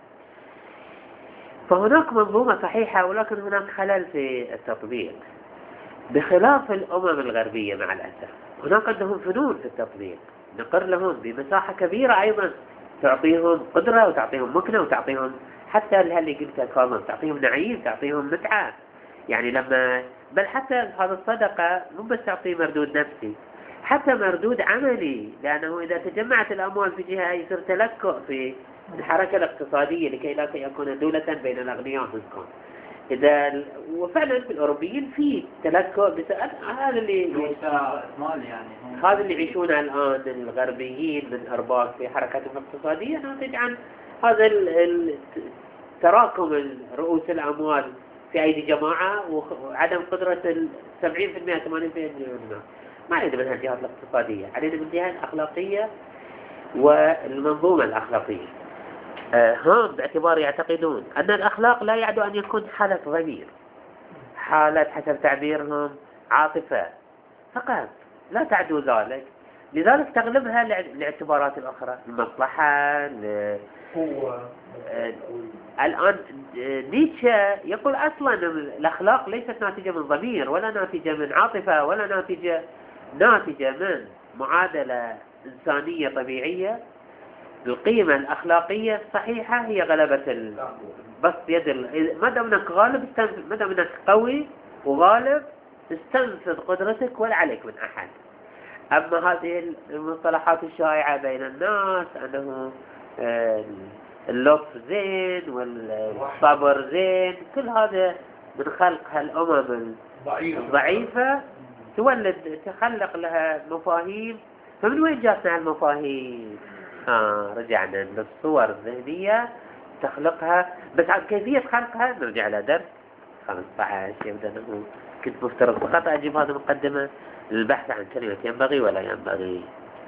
فهناك منظومة صحيحة، ولكن هناك خلل في التطبيق، بخلاف الأمم الغربية مع الأسف. هناك عندهم فنون في التطبيق نقر لهم بمساحة كبيرة أيضا، تعطيهم قدرة وتعطيهم مكنة وتعطيهم حتى اللي قلت كاظم، تعطيهم نعيم، تعطيهم متعة. يعني لما بل حتى هذا الصدقة مو بس تعطي مردود نفسي، حتى مردود عملي، لأنه إذا تجمعت الأموال في جهة يصير تلكؤ في الحركة الاقتصادية لكي لا يكون دولة بين الأغنياء منكم. إذا وفعلا في الأوروبيين في تلكؤ، بسبب هذا اللي يعني هذا اللي يعيشونه الآن الغربيين من أرباك في حركاتهم الاقتصادية، ناتج عن هذا تراكم رؤوس الأموال في أيدي جماعة وعدم قدرة سبعين بالمئة ثمانين بالمئة. ما علينا من الجهات الاقتصادية، علينا من الجهات الأخلاقية والمنظومة الأخلاقية. هم باعتبار يعتقدون أن الأخلاق لا يعد أن يكون حالة ضمير، حالة حسب تعبيرهم عاطفة فقط، لا تعدو ذلك. لذلك تغلبها الاعتبارات الأخرى، المصلحة، قوة. الآن نيتشه يقول أصلا الأخلاق ليست ناتجة من ضمير ولا ناتجة من عاطفة ولا ناتجة ناتجة من معادلة إنسانية طبيعية. القيمة الأخلاقية الصحيحة هي غلبة ال... بس يد ال... ما دام انك غالب استنفذ، ما دام انك قوي وغالب استنفذ قدرتك ولا عليك من أحد. أما هذه المصطلحات الشائعة بين الناس أنه اللطف زين والصبر زين، كل هذا من خلق هالأمم الضعيفة تولد تخلق لها مفاهيم. فمن وين جاتنا هالمفاهيم؟ آه رجعنا للصور الذهنية تخلقها، بس عن كيفية خلقها نرجع إلى درس خمسة عشر. يبدأ أنه كنت مفترض فقط أجيب هذه المقدمة للبحث عن كلمة ينبغي ولا ينبغي.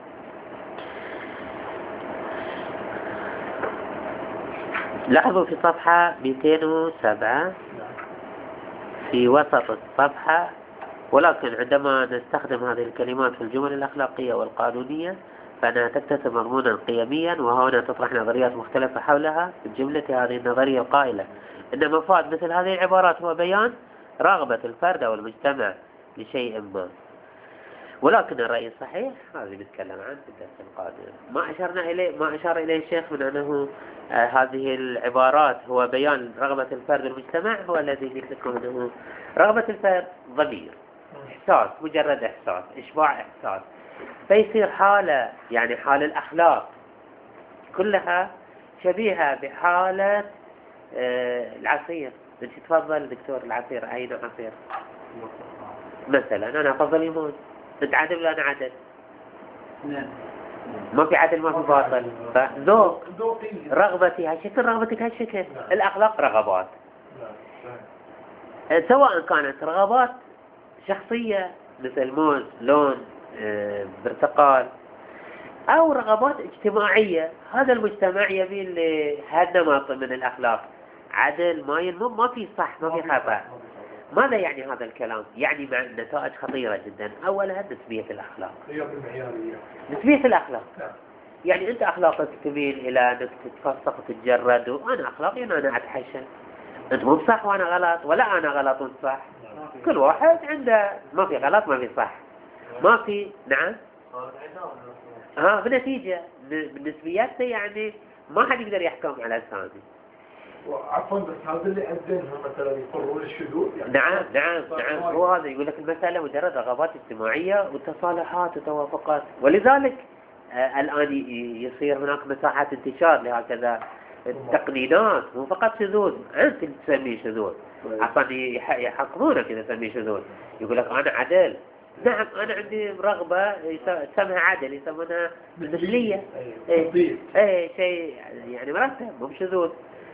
لاحظوا في صفحة مئتين وسبعة في وسط الصفحة، ولكن عندما نستخدم هذه الكلمات في الجمل الأخلاقية والقانونية فإنها تكتسب مضمونا قيميا، وهنا تطرح نظريات مختلفة حولها. في جملة هذه النظرية القائلة إن مفاد مثل هذه العبارات هو بيان رغبة الفرد أو المجتمع لشيء ما. ولكن الرأي الصحيح هذا نتكلم عنه في الدرس القادم. ما أشرنا إليه ما أشار إليه الشيخ من أنه آه هذه العبارات هو بيان رغبة الفرد والمجتمع هو الذي يكون أنه رغبة الفرد ضمير إحساس، مجرد إحساس، إشباع إحساس، فيصير حالة يعني حال الأخلاق كلها شبيهة بحالة آه العصير. انت تفضل دكتور العصير، أي نوع عصير؟ مثلا أنا أفضل الموز، أنت عدل ولا أنا عدل؟ ما في عدل ما في باطل، فذوق رغبتي هالشكل رغبتك هالشكل. الأخلاق رغبات، سواء كانت رغبات شخصية مثل موز لون آه برتقال، أو رغبات اجتماعية. هذا المجتمع يبي لهالنمط من الأخلاق، عدل ما ينمو، ما في صح ما في خطأ. ماذا يعني هذا الكلام؟ يعني مع نتائج خطيرة جدا. أولها نسبية الأخلاق، نسبية الأخلاق. يعني أنت أخلاقك تميل إلى أنك تتفسق وتتجرد، وأنا أخلاقي أن أنا أتحشن. أنت مو بصح وأنا غلط، ولا أنا غلط وأنت صح. كل واحد عنده، ما في غلط ما في صح، ما في. نعم ها بنتيجة بالنسبيات يعني ما حد يقدر يحكم على الثاني. وعفوا بس هذا اللي أذنهم مثلا يقررون الشذوذ يعني. نعم نعم نعم هو هذا يقول لك المسألة مجرد رغبات اجتماعية وتصالحات وتوافقات، ولذلك آه الآن يصير هناك مساحات انتشار لهكذا التقنينات، مو فقط شذوذ. أنت تسميه شذوذ عشان يحكمونك إذا تسميه شذوذ. يقول لك أنا عدل، نعم أنا عندي رغبة يسمها عدل، يسمونها مثلية. إيه إيه شيء يعني مرتب مو بشذوذ.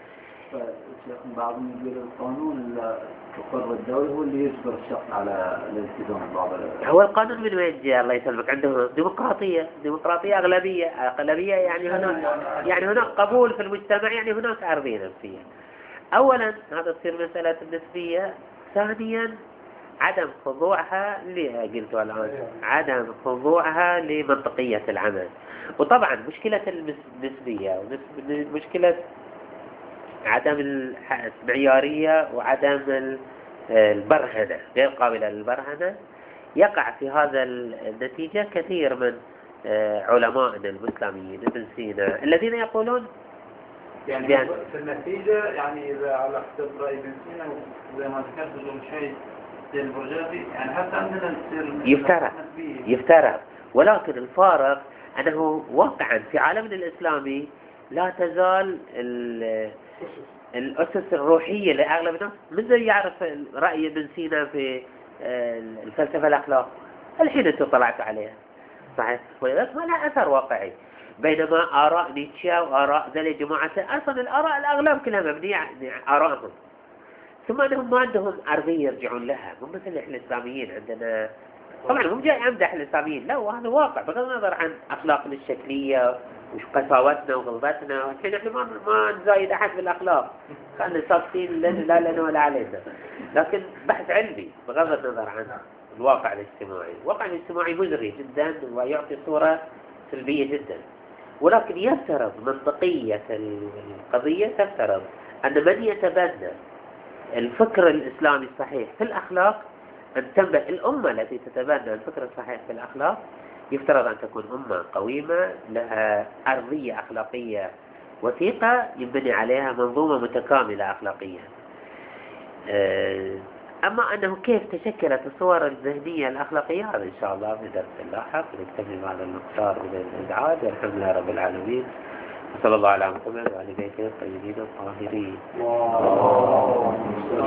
بعضهم يقول القانون تقر الدولة هو اللي يجبر الشخص على الالتزام بعض. هو القانون من وين جاء؟ الله يسلمك. عندهم ديمقراطية، ديمقراطية أغلبية، أغلبية يعني هناك يعني هناك قبول في المجتمع، يعني هناك أرضية نفسية. أولا هذا تصير مسألة النسبية. ثانيا عدم خضوعها اللي قلته الآن، عدم خضوعها لمنطقية العمل. وطبعا مشكلة النسبية ومشكلة عدم المعيارية وعدم البرهنة، غير قابلة للبرهنة، يقع في هذا النتيجة كثير من علمائنا الإسلاميين ابن سينا الذين يقولون يعني بأن في النتيجة يعني إذا على حسب رأي ابن سينا زي ما ذكرت لهم شيء زي البرجافي، يعني حتى عندنا يفترق يفترق ولكن الفارق أنه واقعا في عالمنا الإسلامي لا تزال الأسس الروحية لأغلب الناس منذ يعرف رأي ابن سينا في الفلسفة الأخلاق. الحين أنتم طلعت عليها صحيح، ولذلك ما لها أثر واقعي. بينما آراء نيتشه وآراء ذلك جماعته أصلا الآراء الأغلب كلها مبنية على آرائهم، ثم أنهم ما عندهم أرضية يرجعون لها. مو مثل إحنا الإسلاميين عندنا، طبعا هم جاي أمدح الإسلاميين، لا وهذا واقع بغض النظر عن أخلاقنا الشكلية وقساوتنا وغلبتنا. الحين احنا ما ما نزايد أحد بالأخلاق، كان صادقين لا لنا ولا علينا، لكن بحث علمي بغض النظر عن الواقع الاجتماعي. الواقع الاجتماعي مزري جدا ويعطي صورة سلبية جدا، ولكن يفترض منطقية القضية تفترض أن من يتبنى الفكر الإسلامي الصحيح في الأخلاق، أن تنبأ الأمة التي تتبنى الفكر الصحيح في الأخلاق يفترض أن تكون أمة قويمة لها أرضية أخلاقية وثيقة ينبني عليها منظومة متكاملة أخلاقية. أما أنه كيف تشكلت الصور الذهنية الأخلاقية هذا إن شاء الله في درس اللاحق. نكتفي بهذا المقدار من الإبعاد، والحمد لله رب العالمين، وصلى الله على محمد وعلى بيته الطيبين الطاهرين. اللهم صل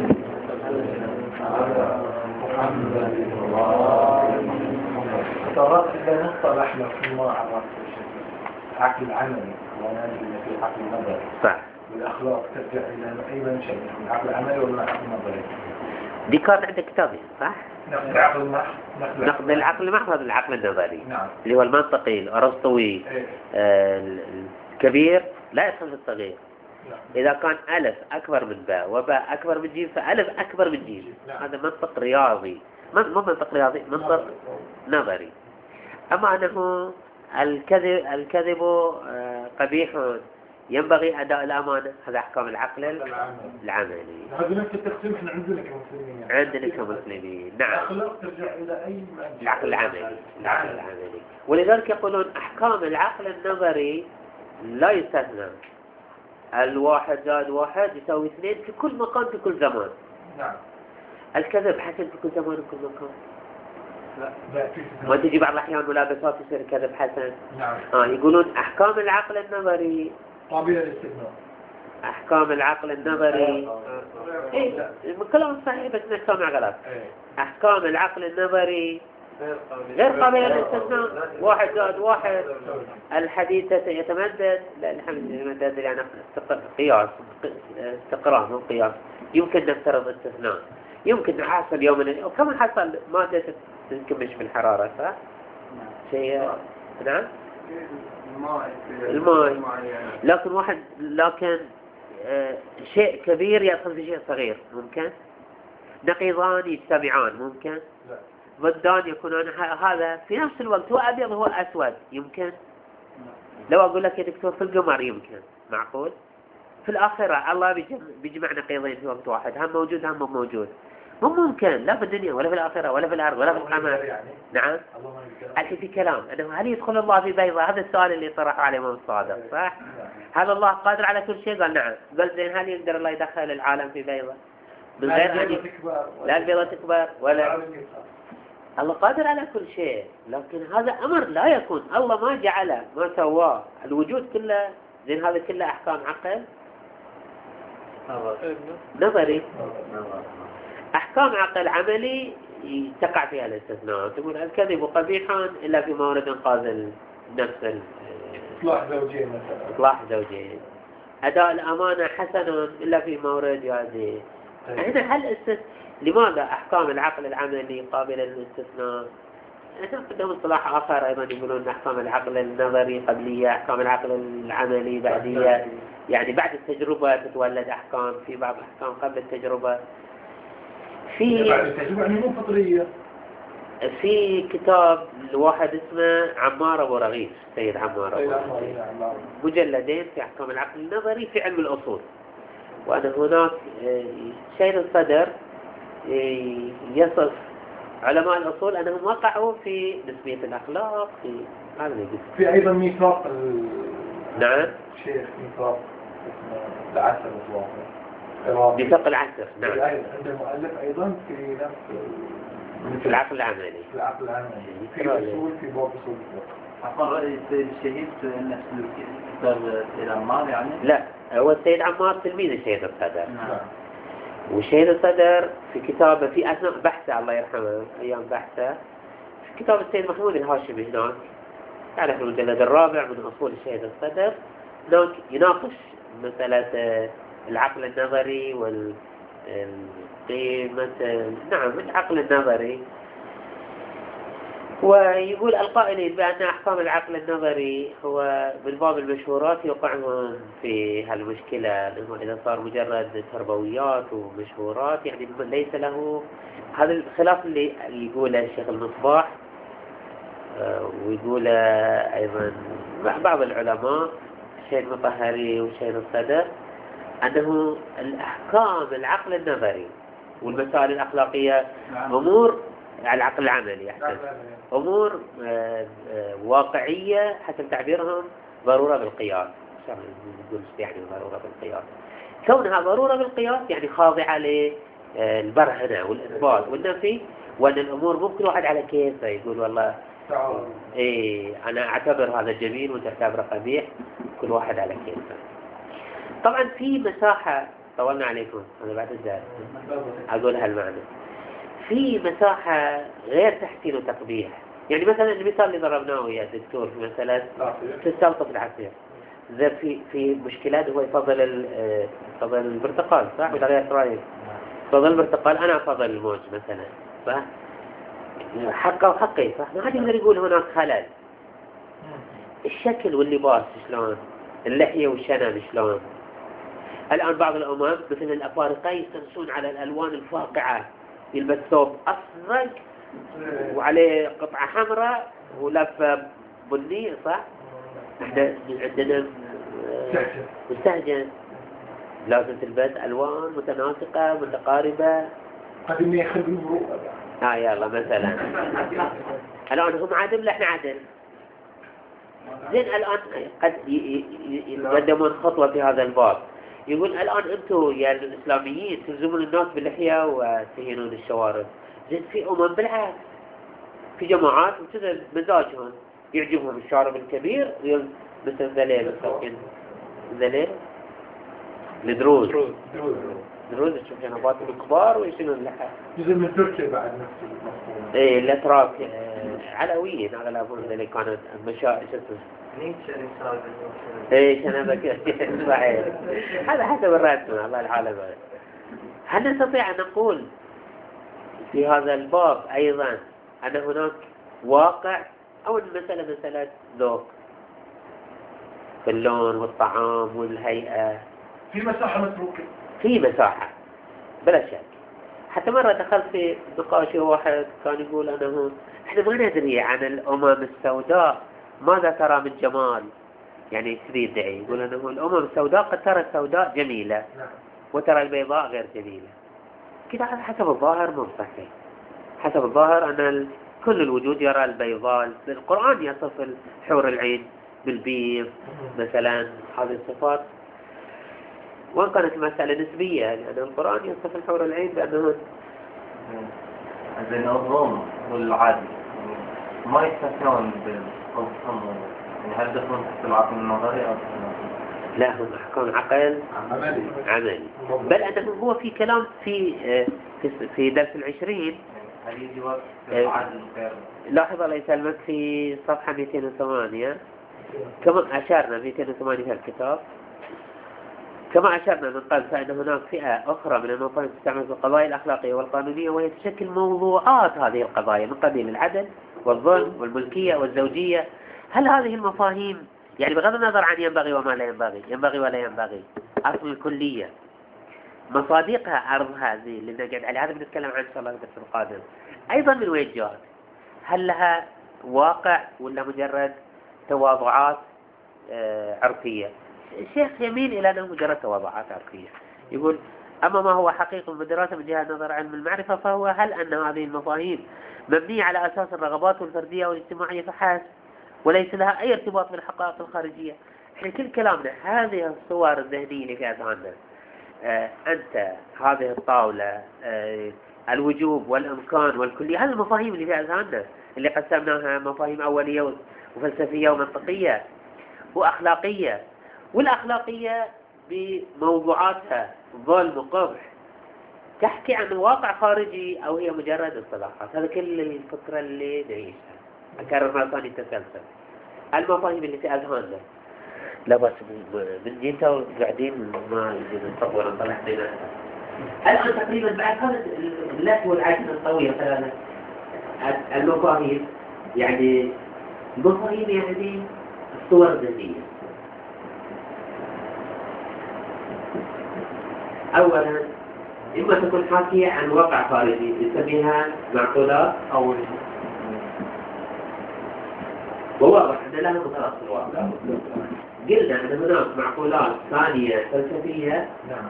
على محمد وعلى ترى إذا نصطلحنا فيما عرفت العقل العملي ونازل في العقل النظري، صح، والأخلاق ترجع إلى أي من شيء، العقل العملي ولا العقل النظري؟ ديكارت عندك كتابه صح؟ ناخذ العقل المحض، ناخذ العقل المحض، العقل النظري. نعم. اللي هو المنطقي الأرسطوي. إيه؟ آه الكبير لا يدخل في الصغير. نعم. إذا كان ألف أكبر من باء وباء أكبر من جيم فألف أكبر من جيم. نعم. هذا منطق رياضي، مو منطق رياضي، منطق نظري. أما أنه الكذب الكذب قبيح ينبغي أداء الأمانة. هذا أحكام العقل العمل. العملي هذا نفس التقسيم احنا عندنا كمسلمين يعني. عندنا كمسلمين. نعم. الأخلاق ترجع إلى أي مرجع؟ العقل العملي. العقل العملي. ولذلك يقولون أحكام العقل النظري لا يستثنى. الواحد زائد واحد يساوي اثنين في كل مكان في كل زمان. نعم. الكذب حسن في كل زمان وكل مكان. لا لا في ما تجي بعض الأحيان ملابسات يصير كذب حسن. نعم. آه يقولون أحكام العقل النظري قابلة للاستثناء. أحكام العقل النظري إيه كلام صحيح بس نسمع غلط. أحكام العقل النظري غير قابلة للاستثناء. واحد زائد واحد الحديث يتمدد. لا الحمد يتمدد يعني قياس استقرار مو قياس. يمكن نفترض استثناء. يمكن حصل يوم من الأيام وكمان حصل مادة تنكمش بالحرارة صح؟ شيء نعم الماء. لكن واحد لكن آه شيء كبير يدخل في شيء صغير ممكن. نقيضان يجتمعان ممكن. ضدان يكونون هذا في نفس الوقت. هو أبيض هو أسود يمكن. لو أقول لك يا دكتور في القمر يمكن معقول. في الآخرة الله بيجمع نقيضين في وقت واحد. هم موجود هم مو موجود. مو ممكن لا في الدنيا ولا في الآخرة ولا في الأرض ولا في السماء. يعني. نعم. الحين في كلام أنه هل يدخل الله في بيضة؟ هذا السؤال اللي طرحه عليه الإمام الصادق صح؟ هل الله قادر على كل شيء؟ قال نعم. قال زين هل يقدر الله يدخل العالم في بيضة؟ من غير أن لا البيضة تكبر ولا الله قادر على كل شيء. لكن هذا أمر لا يكون. الله ما جعله ما سواه. الوجود كله زين هذا كله أحكام عقل نظري. أحكام عقل عملي تقع فيها الاستثناء. تقول الكذب قبيح إلا في مورد قاذل نفس إصلاح زوجين مثلا. إصلاح زوجين. أداء الأمانة حسن إلا في مورد يعني. هنا هل استث... لماذا أحكام العقل العملي قابلة للاستثناء؟ هنا عندهم اصطلاح آخر أيضا يقولون أحكام العقل النظري قبلية أحكام العقل العملي بعدية. يعني بعد التجربة تتولد أحكام. في بعض الأحكام قبل التجربة. في بعد التجربة يعني مو فطرية. في كتاب لواحد اسمه عمار أبو رغيف سيد عمار أبو رغيف مجلدين في أحكام العقل النظري في علم الأصول. وأن هناك شيء الصدر يصف علماء الأصول أنهم وقعوا في نسبية الأخلاق في هذا في أيضا ميثاق ال... نعم شيخ ميثاق العسل الواقع ميثاق العسل نعم. عند المؤلف أيضا في نفس في العقل العملي. في العقل العملي في أصول في باب أصول الفقه. عفوا رأي السيد الشهيد نفس كتاب السيد عمار يعني؟ لا هو السيد عمار تلميذ السيد الصدر. نعم. والسيد الصدر في كتابه في أثناء بحثه الله يرحمه أيام بحثه في كتاب السيد محمود الهاشمي هناك تعرف المجلد الرابع من أصول السيد الصدر هناك يناقش مسألة العقل النظري والقيمة نعم العقل النظري. ويقول القائلين بأن أحكام العقل النظري هو من باب المشهورات يوقعهم في هالمشكلة أنه إذا صار مجرد تربويات ومشهورات يعني ليس له هذا الخلاف اللي يقوله الشيخ المصباح ويقوله أيضا بعض العلماء الشيخ المطهري والشيخ الصدر أنه الأحكام العقل النظري والمسائل الأخلاقية أمور العقل العملي أحسن أمور واقعية حسب تعبيرهم ضرورة بالقياس. نقول يعني ضرورة بالقياس كونها ضرورة بالقياس يعني خاضعة للبرهنة والإثبات والنفي. وأن الأمور مو كل واحد على كيفه يقول والله إيه أنا أعتبر هذا جميل وأنت تعتبره قبيح كل واحد على كيفه. طبعا في مساحة طولنا عليكم أنا بعد الدرس أقول هالمعنى في مساحة غير تحسين وتقبيح. يعني مثلا المثال اللي ضربناه يا دكتور في مسألة تستلطف العصير إذا في في مشكلات هو يفضل يفضل البرتقال صح ولا غير رأيك؟ يفضل البرتقال أنا أفضل الموز مثلا صح؟ حقه وحقي صح؟ ما حد يقدر يقول هناك خلل. الشكل واللباس شلون؟ اللحية والشنب شلون؟ الآن بعض الأمم مثل الأفارقة يستمسون على الألوان الفاقعة يلبس ثوب أصفر وعليه قطعة حمراء ولفة بني صح؟ احنا عندنا مستهجن، لازم تلبس ألوان متناسقة متقاربة. قد إنه يخرب المروءة. آه يلا مثلا الآن هم عدل احنا عدل. زين الآن قد يقدمون خطوة في هذا الباب، يقول الآن أنتم يا الإسلاميين تلزمون الناس باللحية وتهينون الشوارب. زين في أمم بالعكس، في جماعات مثل مزاجهم يعجبهم الشارب الكبير مثل ذليل ذليل الدروز دروز تشوف جنبات الكبار ويشيلون اللحى. جزء من تركيا بعد نفس المفهوم. ايه الاتراك علويين اغلبهم اللي كانت مشاء شتو ايه شنبك صحيح. هذا حسب الرسم الله العالم. هل نستطيع ان نقول في هذا الباب ايضا ان هناك واقع او المسألة مسألة ذوق في اللون والطعام والهيئة؟ في مساحة متروكة، في مساحة بلا شك. حتى مرة دخلت في نقاش واحد كان يقول أنه إحنا ما ندري عن الأمم السوداء ماذا ترى من جمال، يعني كذي يدعي يقول أنه الأمم السوداء قد ترى السوداء جميلة وترى البيضاء غير جميلة. كده حسب الظاهر مو صحيح. حسب الظاهر أن كل الوجود يرى البيضاء. القرآن يصف الحور العين بالبيض مثلا، هذه الصفات، وإن كانت المسألة نسبية لأن القرآن يصف الحور العين بأنه زين الظلم والعدل ما يستثنون بالحكم، يعني هل دخلون تحت العقل النظري أو لا هم أحكام عقل عملي عملي. بل أنه هو في كلام في في درس العشرين هل يجي وقت العدل غير؟ لاحظ الله يسلمك في صفحة مئتين وثمانية كما أشرنا مئتين وثمانية في الكتاب، كما أشرنا من قبل فإن هناك فئة أخرى من المفاهيم تستعمل في القضايا الأخلاقية والقانونية وهي تشكل موضوعات هذه القضايا من قبيل العدل والظلم والملكية والزوجية. هل هذه المفاهيم يعني بغض النظر عن ينبغي وما لا ينبغي ينبغي ولا ينبغي أصل الكلية مصادقها عرض هذه اللي نقعد عليها، هذا بنتكلم عنه إن شاء الله الدرس القادم، أيضا من وين جاءت؟ هل لها واقع ولا مجرد تواضعات آه عرفية؟ الشيخ يميل إلى أنه مجرد تواضعات عرفية. يقول أما ما هو حقيقة بالدراسة من جهة نظر علم المعرفة فهو هل أن هذه المفاهيم مبنية على أساس الرغبات والفردية والاجتماعية فحسب وليس لها أي ارتباط بالحقائق الخارجية. إحنا كل كلامنا هذه الصور الذهنية اللي في أذهاننا، آه أنت هذه الطاولة آه الوجوب والإمكان والكلية، هذه المفاهيم اللي في أذهاننا اللي قسمناها مفاهيم أولية وفلسفية ومنطقية وأخلاقية، والأخلاقية بموضوعاتها ظلم وقبح تحكي عن واقع خارجي أو هي مجرد اصطلاحات. هذا كل الفكرة اللي نعيشها. أكرر مرة ثانية تسلسل المفاهيم اللي في أذهاننا. لا بس من جيتها وقاعدين ما يجب نصور نطلع بيناتها. الآن تقريبا بعد هذا اللف والعجل الطويل ثلاثة المفاهيم، يعني المفاهيم يعني الصور الذهنية. أولا إما تكون حاكية عن واقع خارجي نسميها معقولات أولية، وواضح أن لها متأصل الواقع. قلنا أن هناك معقولات ثانية فلسفية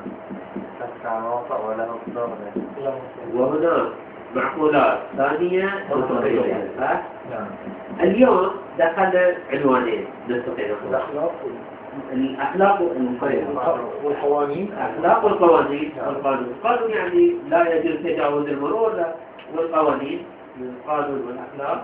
وهناك معقولات ثانية منطقية. اليوم دخلنا عنوانين نستطيع نقول الأخلاق والقوانين. الأخلاق والقوانين. والقانون القانون يعني لا يجوز تجاوز المرور، والقوانين القانون والأخلاق.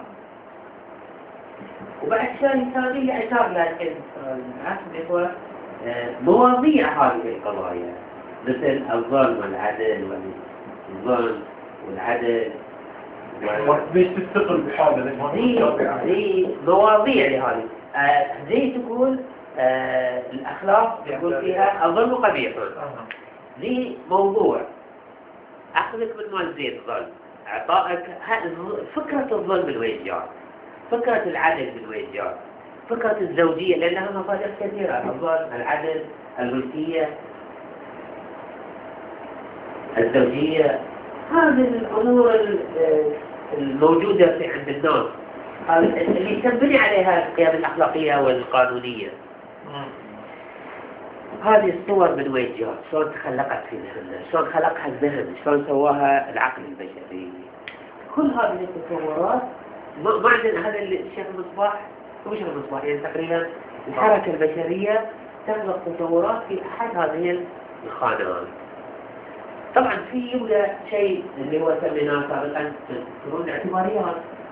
وبعد شيء ثاني أشار لكن العكس هو مواضيع هذه القضايا مثل الظلم والعدل والظلم والعدل ليش تستقل بحاجة زي مواضيع لهذه زي تقول آه الأخلاق يقول فيها الظلم قبيح، زي موضوع أخذك من مال زين الظلم أعطائك فكرة الظلم من وين جاء، فكرة العدل من وين جاء، فكرة الزوجية لأنها مفادات كثيرة، الظلم العدل الملكية الزوجية، هذه الأمور الموجودة في عند الناس اللي تنبني عليها القيم الأخلاقية والقانونية. هذه الصور من وين جاءت؟ شلون تخلقت في ذهننا؟ شلون خلقها الذهن؟ شلون سواها العقل البشري؟ كل هذه التصورات ما ما عندنا. هذا اللي الشيخ المصباح وش المصباح يعني تقريبا الحركة البشرية تخلق تصورات في أحد هذه الخانات. طبعا في يوجد شيء اللي هو سميناه سابقا تقولون الاعتباريات.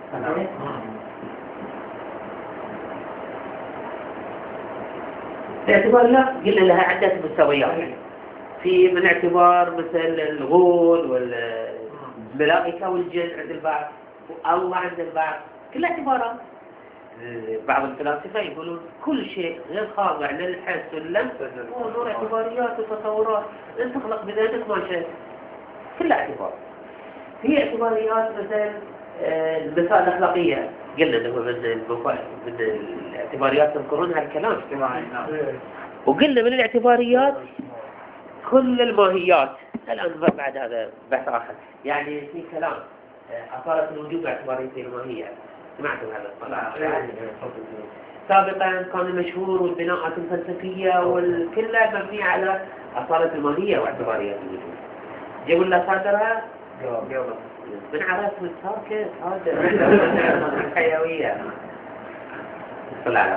الاعتباريات قلنا لها عدة مستويات. في من اعتبار مثل الغول والملائكة والجن عند البعض والله عند البعض، كل اعتبارات. بعض الفلاسفة يقولون كل شيء غير خاضع للحس واللمس هو نور اعتباريات وتصورات انت تخلق بذاتك ما شئت. كل اعتبار. في اعتباريات مثل المسائل الأخلاقية قلنا انه من من الاعتباريات تذكرون هالكلام. وقلنا من الاعتباريات كل الماهيات. الآن بعد هذا بحث آخر يعني في كلام أصالة الوجود باعتباريته الماهية. سمعتم هذا الصلاة؟ سابقا كان المشهور والبناءات الفلسفية والكلها مبنية على أصالة الماهية واعتباريات الوجود. جابوا لنا صادرها من عرف الساكت هذا الحيوية. صلى على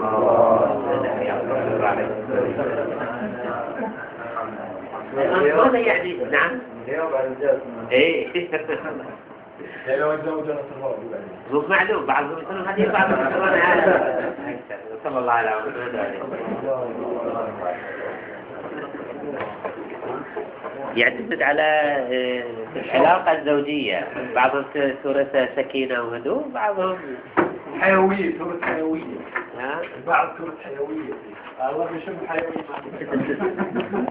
ماذا يعني؟ نعم ايه لو تزوجنا الصفات مو معلوم بعضهم يقولون هذه بعضهم يقولون هذا. صلى الله على محمد. يعتمد على العلاقة الزوجية. بعضهم سورة سكينة وهدوء، بعضهم حيوية، سورة حيوية. ها؟ البعض سورة حيوية. الله يشوف حيوية.